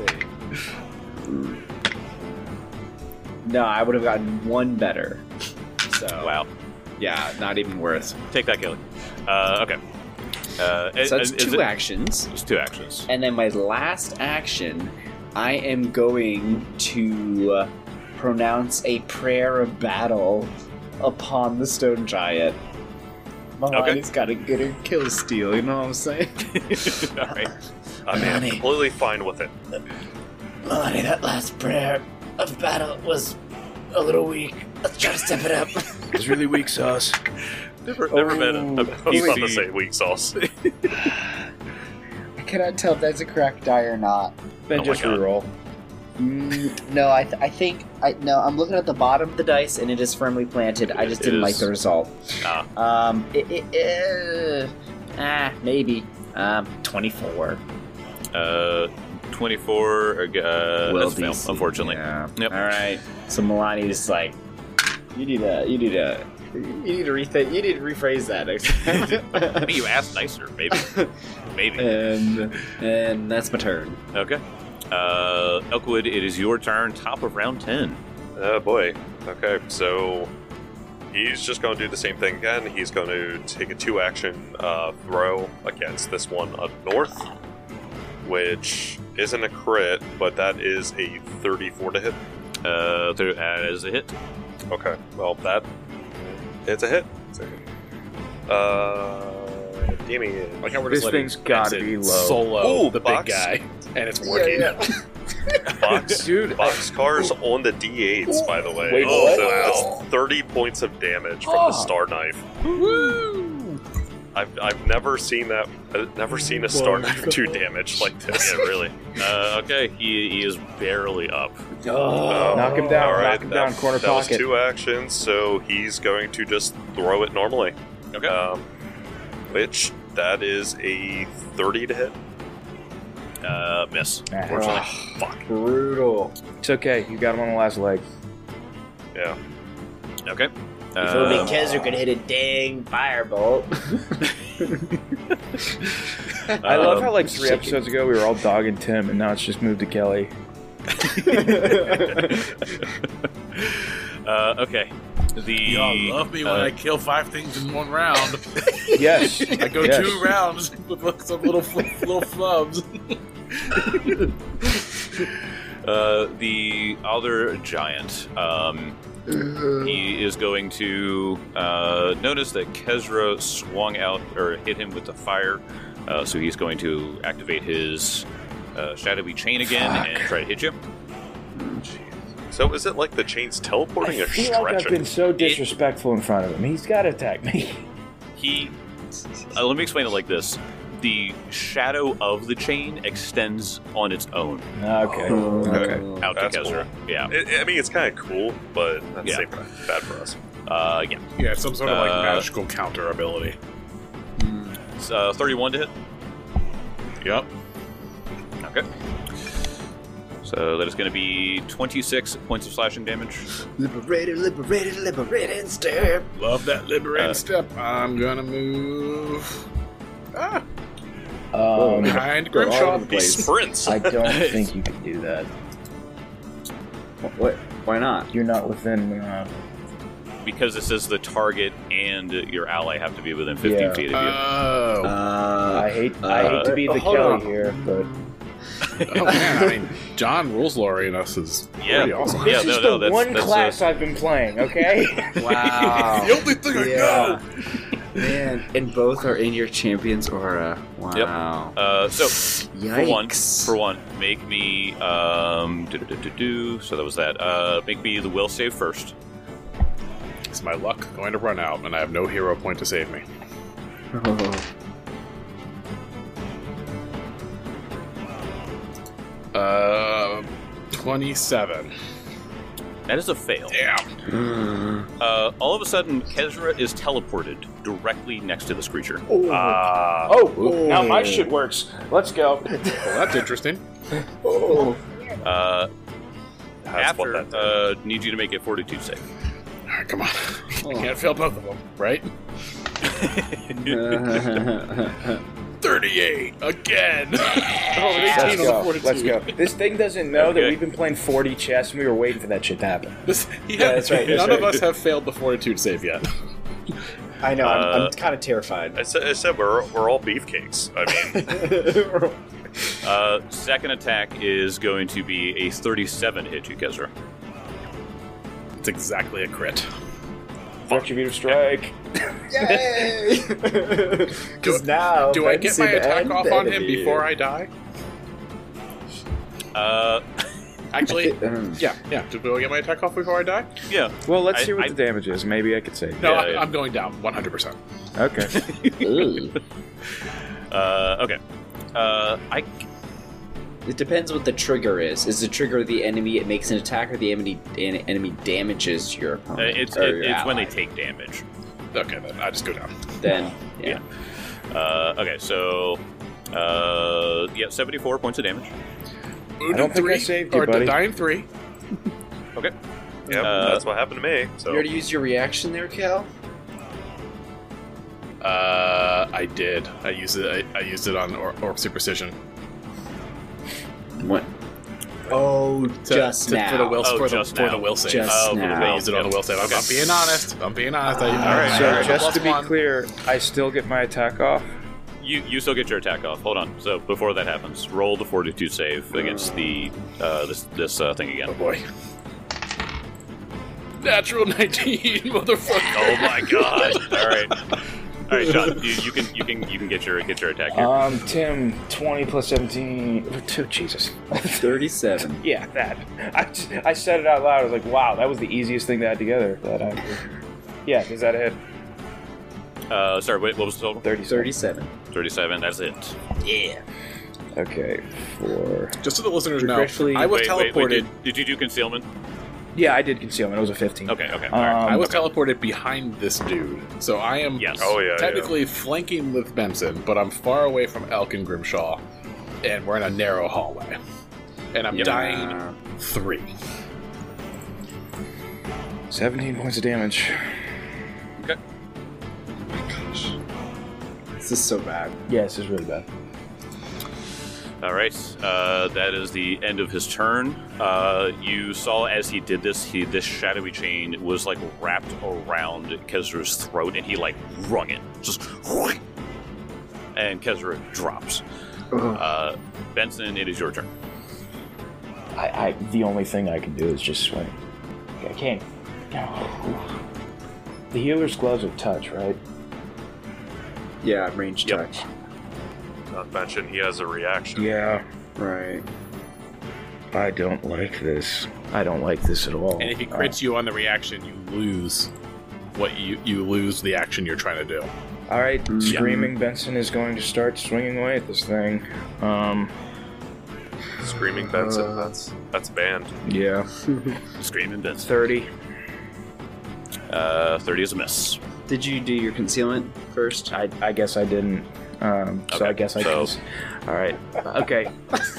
No, I would have gotten one better. So Wow. yeah, not even worth. Take that, Kelly. Uh, okay. Uh, So that's is two it- actions. It's two actions. And then my last action, I am going to uh, pronounce a prayer of battle upon the stone giant. Malani's got to get her kill steal, you know what I'm saying? All right. I mean, I'm Money. completely fine with it. Malani, that last prayer of battle was a little weak. Let's try to step it up. It's really weak sauce. Never, never met a, a I was about to P C. say weak sauce. I cannot tell if that's a cracked die or not. Then Oh my just God. reroll. Mm, no, I, th- I think I no. I'm looking at the bottom of the dice, and it is firmly planted. I just It didn't is. like the result. Ah. Um, it, it, uh, ah, maybe. Um, twenty-four. Uh, twenty-four. Uh, that's a fail, unfortunately. Yeah. Yep. All right. So Milani's like, you need a, you need a, you need to rethink. You need to rephrase that next time. You asked nicer, maybe. Maybe. and and that's my turn. Okay. Uh, Elkwood, it is your turn. Top of round ten. Oh boy. Okay, so he's just going to do the same thing again. He's going to take a two action uh, throw against this one up north, which isn't a crit, but that is a thirty-four to hit. Uh, th- as a hit. Okay, well, that it's a hit. It's a hit. Uh, damn it. Like how we're This just letting thing's gotta Benson be low. Solo Ooh, the box. big guy, and it's working. Box, Dude, box cars on the D eights, by the way. Wait, oh, what? so Wow. that's thirty points of damage from Oh. the Star Knife. I've, I've never seen that. I've never seen a Star Knife do damage like this. Yeah, really. Uh, okay, he, he is barely up. Oh, knock him down, All right, knock him that, down, corner that was pocket. two actions, so he's going to just throw it normally. Okay. Um, which that is a thirty to hit. Uh, miss. Ah, Unfortunately. Fuck. brutal. It's okay. You got him on the last leg. Yeah. Okay. If only Uh, Kezra could hit a dang firebolt. I love um, how like three episodes ago we were all dogging Tim, and now it's just moved to Kelly. uh, okay. The Y'all love me when uh, I kill five things in one round. Yes, I go yes. two rounds with some little fl- little flubs. uh, the other giant. Um, he is going to uh, notice that Kezra swung out or hit him with the fire, uh, so he's going to activate his uh, shadowy chain again Fuck. and try to hit you. So is it like the chain's teleporting I or feel like I've stretching? been so disrespectful in front of him. He's got to attack me. He. Uh, let me explain it like this: the shadow of the chain extends on its own Okay. Okay. out That's to Kezra. Yeah. It, I mean, it's kind of cool, but that's Yeah. yeah. bad for us. Uh, yeah. Yeah, some sort of like Uh, magical counter ability. It's, uh, thirty-one to hit. Yep. Okay. So that is going to be twenty-six points of slashing damage. Liberated, liberated, liberated, step. Love that liberating Uh, step. I'm gonna move. Ah, Um, behind Go all Grimshaw. over the He place. sprints. I don't think you can do that. What? Why not? You're not within. Uh, Because this is the target and your ally have to be within fifteen Yeah. feet of you. Oh, Uh, I hate. I uh, hate to be the hold Kelly on. here, but oh man! I mean, John rules Lori and us is Yeah. pretty awesome. this Yeah, is no, the no, that's- one that's, uh, class I've been playing. Okay. wow. the only thing I Yeah. know. Man, and both are in your champion's aura. Wow. Uh, so Yikes. for one, for one, make me um, do, do, do, do, so that was that. Uh, make me the will save first. Is my luck going to run out, and I have no hero point to save me? Uh, twenty-seven. That is a fail. Damn. Uh, all of a sudden, Kezra is teleported directly next to this creature. Ah. Oh, now my shit works. Let's go. Well, that's interesting. Oh. Uh, That's what after, that uh, need you to make a fortitude save. All right, come on. I can't fail both of them, right? thirty-eight again. Oh, Let's eighteen on go. the fortitude. Let's go. This thing doesn't know that Okay. we've been playing forty chess and we were waiting for that shit to happen. This, yeah, Yeah, that's right, that's None of right. us have failed the fortitude save yet. I know. I'm, Uh, I'm kind of terrified. I said, I said we're we're all beefcakes. I mean, Uh, second attack is going to be a thirty-seven hit you, Kezra. It's exactly a crit. Retributive strike. Yay! Because now, Do I get my Benson attack and off on him enemy. before I die? Uh, Actually, Um, yeah, yeah. Do I get my attack off before I die? yeah. Well, let's I- see what I- the damage is. Maybe I could save. No, Yeah, I, yeah. I'm going down one hundred percent. Okay. Ugh. Uh, okay. Uh, I It depends what the trigger is. Is the trigger the enemy it makes an attack, or the enemy an enemy damages your uh, opponent? it's or it, your it's when they ally? take damage. Okay, then I just go down. Then yeah. Uh, okay, so uh, yeah, seventy-four points of damage. Wounded don't think I three, saved you, or buddy. dying three. Okay. yeah, Uh, that's what happened to me. So You already used your reaction there, Cal. Uh, I did. I used it. I, I used it on Or- Orc Superstition. What? Oh, To- just to- now. for the will Oh, for the, just for now. the will save. Just Oh, for the now. I used it on the will save. I'm, I'm being honest. I'm being honest. I, Ah. all right, So all right, just plus to be one. clear, I still get my attack off. You you still get your attack off. Hold on. So before that happens, roll the fortitude save against the uh, this this uh, thing Oh again. boy. Natural nineteen, motherfucker. Oh my god! All right, all right, Sean. You, you can you can you can get your get your attack here. Um, Tim, twenty plus seventeen. Oh, Jesus. Thirty-seven. Yeah, that. I, just, I said it out loud. I was like, wow, that was the easiest thing to add together. That I. Yeah, is that a hit? Uh, sorry, wait, what was the total? thirty. Thirty-seven. Thirty-seven. That's it. Yeah. Okay, four. Just so the listeners know, Regretfully- I was Wait, wait, teleported. wait, did, did you do concealment? Yeah, I did concealment. It was a fifteen. Okay, okay. Um, all right. I was teleported behind this dude, so I am Yes. Oh, yeah, technically flanking with Benson, but I'm far away from Elk and Grimshaw, and we're in a narrow hallway, and I'm Yep. dying three. seventeen points of damage. Okay. This is so bad. Yeah, this is really bad. All right. Uh, that is the end of his turn. Uh, you saw as he did this, he this shadowy chain was like wrapped around Kezra's throat, and he like wrung it, just, whoosh, and Kezra drops. Uh, Benson, it is your turn. I, I. The only thing I can do is just swing. I can't. The healer's gloves are touch, right? Yeah, range Yep. touch. not to mention he has a reaction. Yeah. Right. I don't like this. I don't like this at all. And if he crits you on the reaction, you lose what you you lose the action you're trying to do. Uh, all right, Screaming Benson is going to start swinging away at this thing. Um, Screaming Benson, Uh. that's that's banned. yeah, Screaming Benson. thirty. Uh, thirty is a miss. Did you do your concealment first? I, I guess I didn't. Um, so Okay, I guess I so- can. All right. Okay.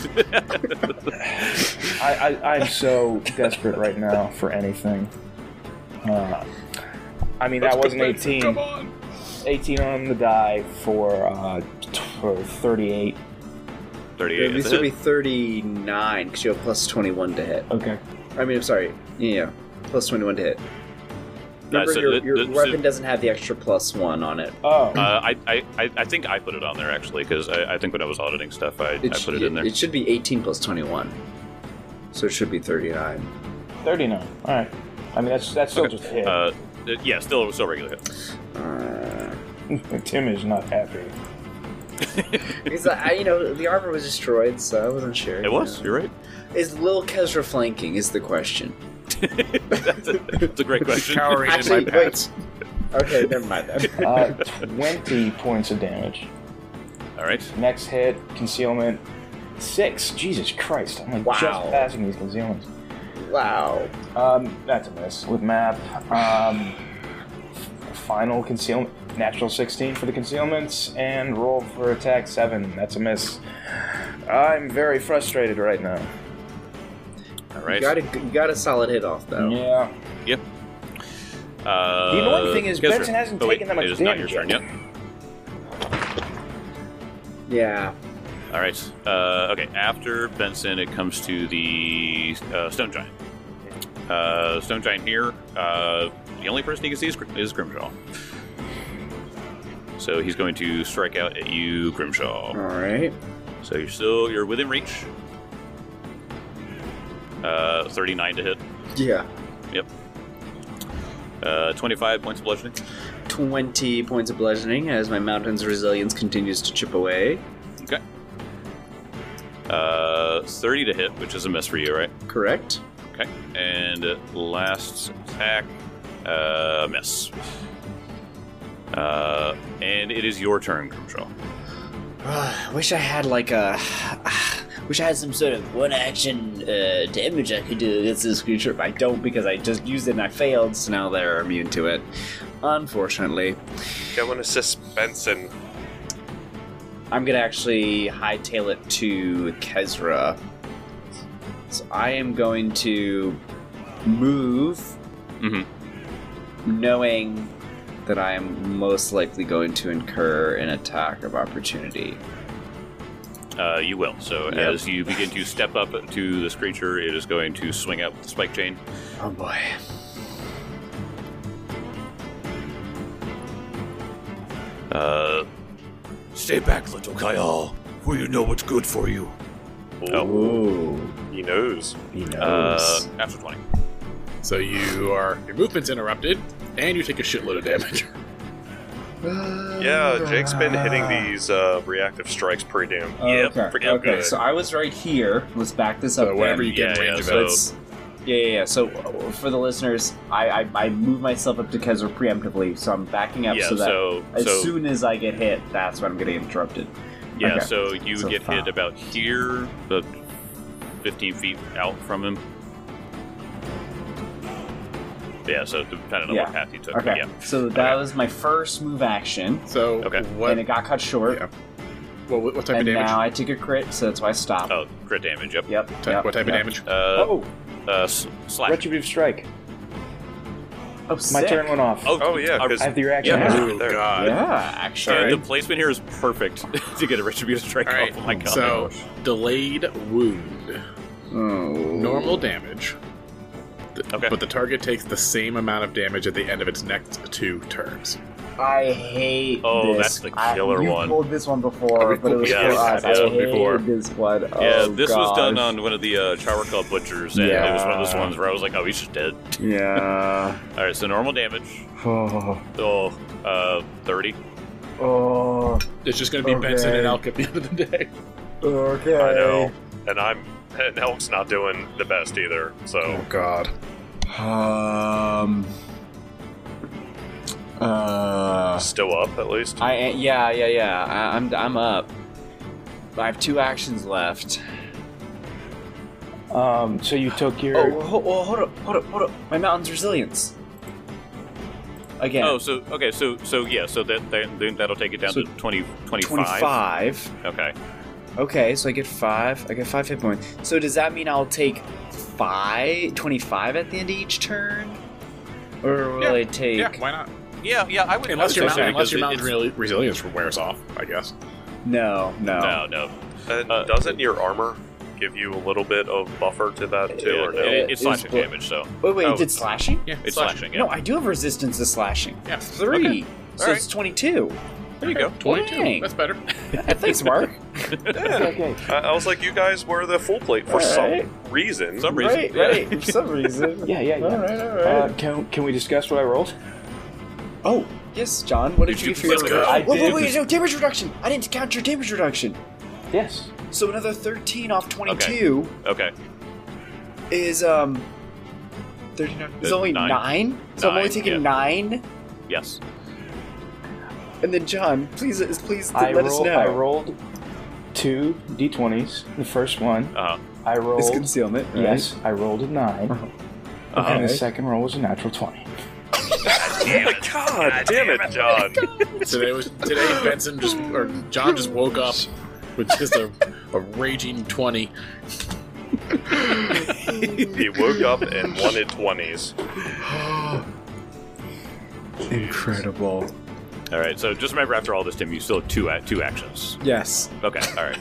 I, I I'm so desperate right now for anything. Uh, I mean, that Let's wasn't go, eighteen. Come on. eighteen on the die for uh, t- for thirty-eight. thirty-eight This is a would be hit. thirty-nine because you have plus twenty-one to hit. Okay. I mean, I'm sorry. Yeah, yeah. Plus twenty-one to hit. Uh, Remember, so your, th- your th- so- weapon doesn't have the extra plus one on it. Oh. Uh, I, I, I I think I put it on there actually because I, I think when I was auditing stuff, I, I sh- put it in there. It should be eighteen plus twenty-one. So it should be thirty-nine. thirty-nine. All right. I mean, that's that's still just a hit. Uh, th- yeah, still still regular hit. Uh, Tim is not happy. because I, you know, the armor was destroyed, so I wasn't sure. It was. You're right. Is Lil Kezra flanking? Is the question. That's a, that's a great question. Cowering Actually, in my pants. Okay, never mind then. Uh, twenty points of damage. All right. Next hit, concealment, six. Jesus Christ! I'm like Wow. just passing these concealments. Wow. Um, that's a miss with map. Um, f- final concealment, natural sixteen for the concealments, and roll for attack seven. That's a miss. I'm very frustrated right now. All right. You got, a, you got a solid hit off, though. Yeah. Yep. Uh, The annoying thing is Kezra. Benson hasn't oh, wait, taken that much It is not your damage turn yet. yet. Yeah. All right. Uh, okay. After Benson, it comes to the uh, Stone Giant. Uh, Stone Giant here. Uh, the only person he can see is, Gr- is Grimshaw. So he's going to strike out at you, Grimshaw. All right. So you're still you're within reach. Uh, thirty-nine to hit. Yeah. Yep. Uh, twenty-five points of bludgeoning. twenty points of bludgeoning as my mountain's resilience continues to chip away. Okay. Uh, thirty to hit, which is a miss for you, right? Correct. Okay. And last attack, uh, miss. Uh, and it is your turn, Grimshaw. I wish I had like a. Wish I had some sort of one action uh, damage I could do against this creature, but I don't because I just used it and I failed, so now they're immune to it. Unfortunately. Go and assist Benson. I'm gonna actually hightail it to Kezra. So I am going to move, Mm-hmm. knowing that I am most likely going to incur an attack of opportunity. Uh, you will. So Yep. as you begin to step up to this creature, it is going to swing out with the spike chain. Oh boy. Uh, stay back, little Kyle, for you know what's good for you. Oh, Ooh. he knows. He knows. Uh, after twenty. So you are your movement's interrupted, and you take a shitload of damage. Yeah, Jake's been hitting these uh, reactive strikes pretty damn. Oh, Yep, okay. pretty okay. good. So I was right here. Let's back this So up. wherever then. you get in Yeah, range yeah, of so- it. It's, yeah, yeah, yeah. So uh, for the listeners, I, I I move myself up to Kezra preemptively, so I'm backing up Yeah, so that so as so soon as I get hit, that's when I'm getting interrupted. yeah, okay. so you So get five. hit about here, the fifteen feet out from him. Yeah, so depending on Yeah. what path you took. Okay. Yeah. So that Okay. was my first move action, So Okay. what? and it got cut short. Yeah. Well, what what type And of damage? now I take a crit, so that's why I stopped. Oh, crit damage. Yep. Yep. Ty- yep, what type yep. of damage? Uh, Oh, uh, s- slash. retributive strike. Oh, My sick. turn went off. Oh, Oh yeah, uh, because I have the reaction. Yeah. right Oh there. god. Yeah, actually. and Alright. the placement here is perfect to get a retributive strike All right. off. Oh my god. So delayed wound, Oh. normal damage. Th- Okay. But the target takes the same amount of damage at the end of its next two turns. I hate Oh, this. that's the I- killer you one. pulled this one before, but it was Yeah, for us. yeah, I yeah, hated before. this one. yeah, Oh, this was done gosh. on one of the uh, Charwakal butchers, and it was one of those Yeah. ones where I was like, "Oh, he's just dead." Yeah. All right, so normal damage. Oh. Oh, uh, thirty. Oh. It's just going to be Okay. Benson and Elk at the end of the day. Okay. I know, and I'm and Elk's not doing the best either. So Oh god. Um. Uh. still up at least. I yeah yeah yeah. I, I'm I'm up. I have two actions left. Um, so you took your. Oh, ho- oh, hold up, hold up, hold up. My mountain's resilience. Again. Oh, so okay, so so yeah, so that, that then that'll take it down So to twenty, twenty-five. twenty-five. Okay. Okay, so I get five. I get five hit points. So does that mean I'll take five, twenty-five at the end of each turn? Or will Yeah, I take... Yeah, why not? Yeah, yeah, I would. Unless I your would say mountain, unless because your it- mountain's it's- really resilience wears off, I guess. No, no. No, no. And uh, doesn't your armor give you a little bit of buffer to that too, Yeah, or no? it- it's It's slashing blo- damage, so Wait, wait, Oh. you did slashing? Yeah, it's slashing. slashing. Yeah. No, I do have resistance to slashing. Yeah. Three. Okay. So Alright. it's twenty-two. there you go. twenty-two. Dang. That's better. Thanks, Mark. Okay. I, I was like, you guys were the full plate for Alright. some reason. Some reason. Right, right. For some reason. Yeah, yeah, yeah. Alright, alright. Uh, can, can we discuss what I rolled? Oh, yes, John. What did, Did you you- get for your... let's go. I Wait, wait, did. wait, no, damage reduction. I didn't count your damage reduction. Yes. So another thirteen off twenty-two Okay. is, um... thirty-nine. Is Uh, only nine. nine? So I'm only Nine, taking yeah. nine? Yes. And then, John, please, please I, let us roll, know. I rolled two d twenties. The first one Uh huh. I rolled. It's concealment, right? Yes, I rolled a nine, Uh-huh. and the Okay. second roll was a natural twenty. Oh my god, damn it, John. Today was today. Benson just or John just woke up with just a, a raging twenty. He woke up and wanted twenties. Incredible. All right. So just remember, after all this, Tim, you still have two, two actions. Yes. Okay. All right.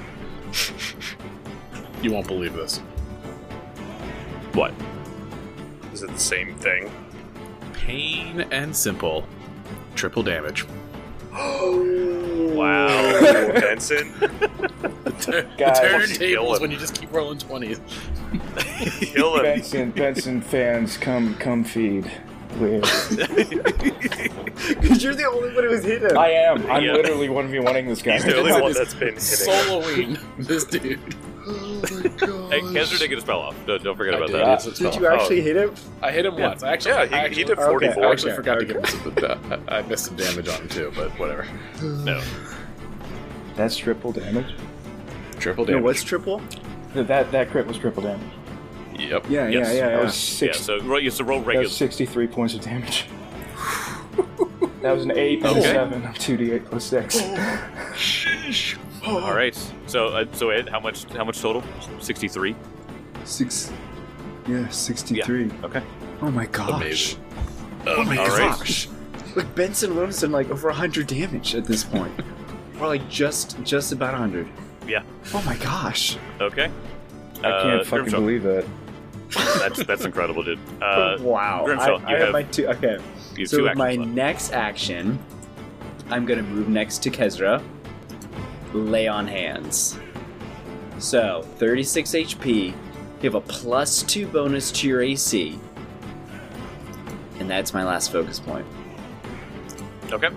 You won't believe this. What? Is it the same thing? Plain and simple. Triple damage. Wow. Oh, Benson. The Guys. turntables when you just keep rolling twenties. Kill him. Benson, Benson fans, come, come feed. We're- Because you're the only one who's hit him. I am. I'm Yeah. literally one v one-ing this guy. He's the only one that's been hitting. Soloing this dude. Hey, Kesser did get a spell off. Don't, don't forget I about did. that. Yes, it's Did fine. you actually hit him? I hit him Yeah. once. I actually, Yeah, I he, actually, he did Okay. forty-four. I actually Okay, forgot okay. to give him some. I I missed some damage on him too, but whatever. No. That's triple damage. Triple No, damage. what's triple? That that, that crit was triple damage. Yep. Yeah, Yes. yeah, yeah, That yeah. was Yeah. six. So roll. You have to roll That regular. was sixty-three points of damage. That was an eight and Okay. a seven. two d eight plus six. All right. So uh, so Ed, how much how much total? Sixty-three. Six. Yeah, sixty-three. Okay. Oh my gosh. Amazing. Oh my All right. gosh. Like Benson Williams done like over one hundred damage at this point. Or like just just about one hundred. Yeah. Oh my gosh. Okay. I Uh, can't fucking Grimshaw. believe that. That's that's incredible, dude. Uh, wow. Grimshaw, I, you I have, have- my two. Okay. you have So two with actions my left. next action, I'm gonna move next to Kezra. Lay on hands. So thirty-six H P. You have a plus two bonus to your A C. And that's my last focus point. Okay.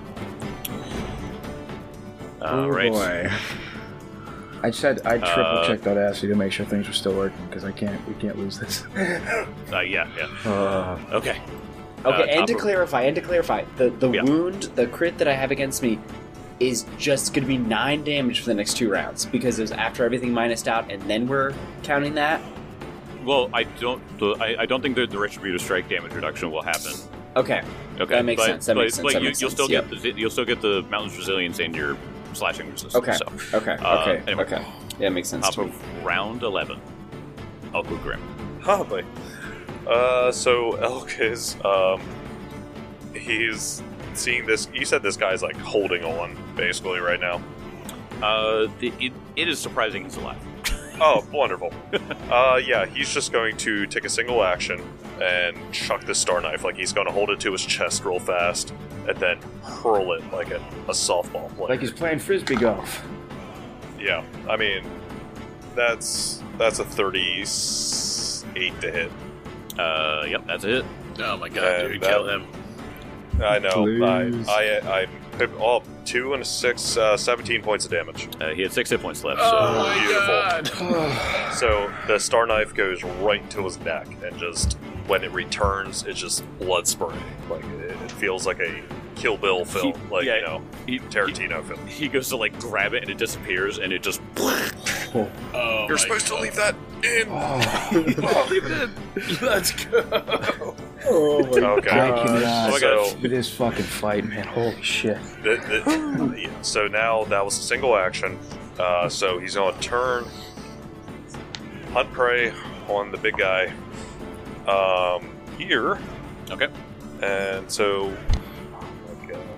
All right. Oh boy. I just had I triple Uh, checked that assay to make sure things were still working because I can't we can't lose this. Uh, yeah. Yeah. Uh, Okay. Okay, Uh, and to top of- clarify, and to clarify, the, the Yeah. wound, the crit that I have against me is just going to be nine damage for the next two rounds because it was after everything minused out, and then we're counting that. Well, I don't. I, I don't think that the retributive strike damage reduction will happen. Okay, Okay. That makes but, sense, that but, makes sense, But that you, makes you'll still sense, get the, you'll still get the mountain's resilience and your slashing resistance. okay, So, okay, Uh, okay, anyway. okay. Yeah, it makes sense top to me. of round eleven. Uncle Grim. Oh boy. Uh, so Elk is, um, he's seeing this. You said this guy's like holding on, basically, right now. Uh, the, it, it is surprising he's alive. Oh, wonderful. uh, yeah, he's just going to take a single action and chuck the star knife. Like he's going to hold it to his chest real fast and then hurl it like a, a softball player. like he's playing frisbee golf. Yeah, I mean, that's that's a thirty-eight to hit. Uh, yep, that's it. Oh my god, Uh, dude, that- kill him. I know. Please. I I I oh, two and a six, uh, seventeen points of damage. Uh, he had six hit points left. Oh So my beautiful. god. So the star knife goes right into his neck, and just when it returns, it's just blood spray. Like it, it feels like a Kill Bill film, He- like yeah, you know, he, Tarantino film. he, he goes to like grab it and it disappears and it just. Oh, You're my supposed god. to leave that in. Oh, Leave it in. Let's go. Oh my Okay. I Oh cannot. my So God. This fucking fight, man. Holy shit. the, the, yeah, so now that was a single action. Uh, so he's going to turn, hunt prey on the big guy um, here. Okay. And so, like, uh,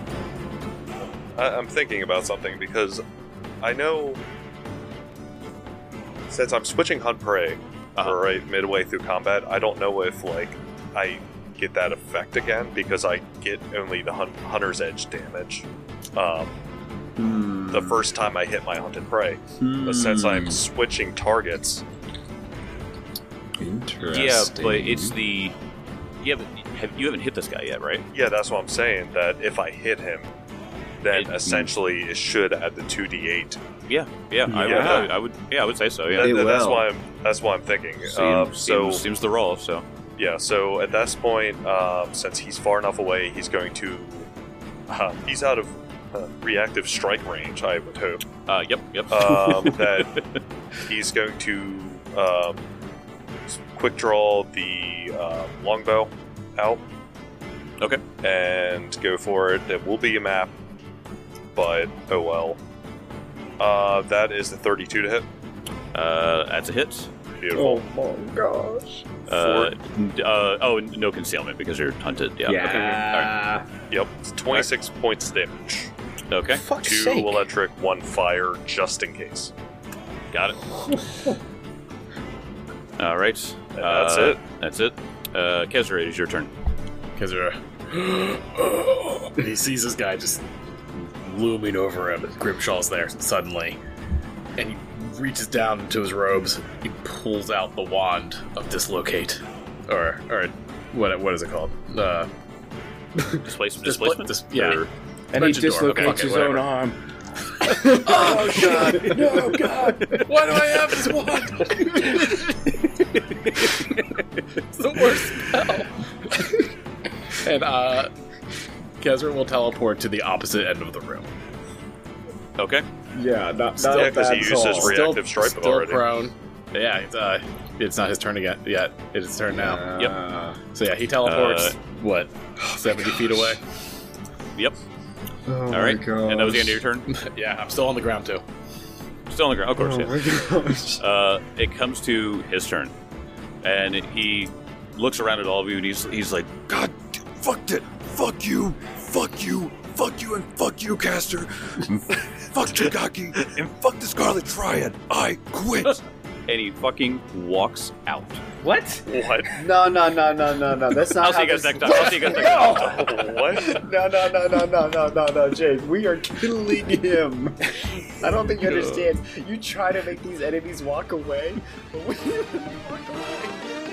I, I'm thinking about something because I know since I'm switching hunt prey Uh-huh. right midway through combat, I don't know if like I get that effect again because I get only the hun- hunter's edge damage um, Hmm. the first time I hit my hunted prey. But since I'm switching targets, Interesting. Yeah, but it's the. Yeah, but have, you haven't hit this guy yet, right? yeah, that's what I'm saying. That if I hit him, then It- essentially it should add the two d eight. Yeah, yeah, I would. Yeah. I, I would. Yeah, I would say so. Yeah. That, It that- that's will. why I'm. That's why I'm thinking. Seems, Um, so seems, seems the roll. So yeah, so at this point, um, since he's far enough away, he's going to. Uh, he's out of. reactive strike range, I would hope. Uh, yep, yep. Um, that he's going to um, quick draw the uh, longbow out. Okay. And go for it. It will be a map, but oh well. Uh, that is the thirty-two to hit. Uh, that's a hit. Beautiful. Oh my gosh. Uh, n- uh, oh, no concealment because you're hunted. Yeah. Yeah. Okay. All right. Yep. It's twenty-six points damage. Okay. Fuck's Two sake. electric, one fire, just in case. Got it. All right. And that's Uh, it. That's it. Uh, Kezra, it is your turn. Kezra, he sees this guy just looming over him. Grimshaw's there suddenly, and he reaches down into his robes. He pulls out the wand of dislocate, or or what what is it called? Uh, Displace- Displa- displacement? dis- yeah. Or- And he Legend door, dislocates okay, his whatever. own arm. Oh god! No god! Why do I have this wand? It's the worst spell. And uh, Kezra will teleport to the opposite end of the room. Okay. Yeah, not, Still- not Yeah, 'cause he bad uses at all. re- Reactive strike still already. prone. Yeah, it's, uh, it's not his turn again yet. It's his turn now. Yep. Uh, So yeah, he teleports. Uh, what, seventy feet away? Yep. oh All my right. gosh. And that was the end of your turn. Yeah, I'm still on the ground too. Still on the ground, of course. Oh Yeah. my gosh. Uh, it comes to his turn, and he looks around at all of you, and he's he's like, God, fuck it. Fuck you. Fuck you. Fuck you and fuck you, Caster. Fuck Chigaki and fuck the Scarlet Triad. I quit. and he fucking walks out. What? What? No, no, no, no, no, no. That's not I'll see how you guys this- next time. I'll see you guys next time. What? No, no, no, no, no, no, no, no, Jake. We are killing him. I don't think you understand. You try to make these enemies walk away, but we walk away.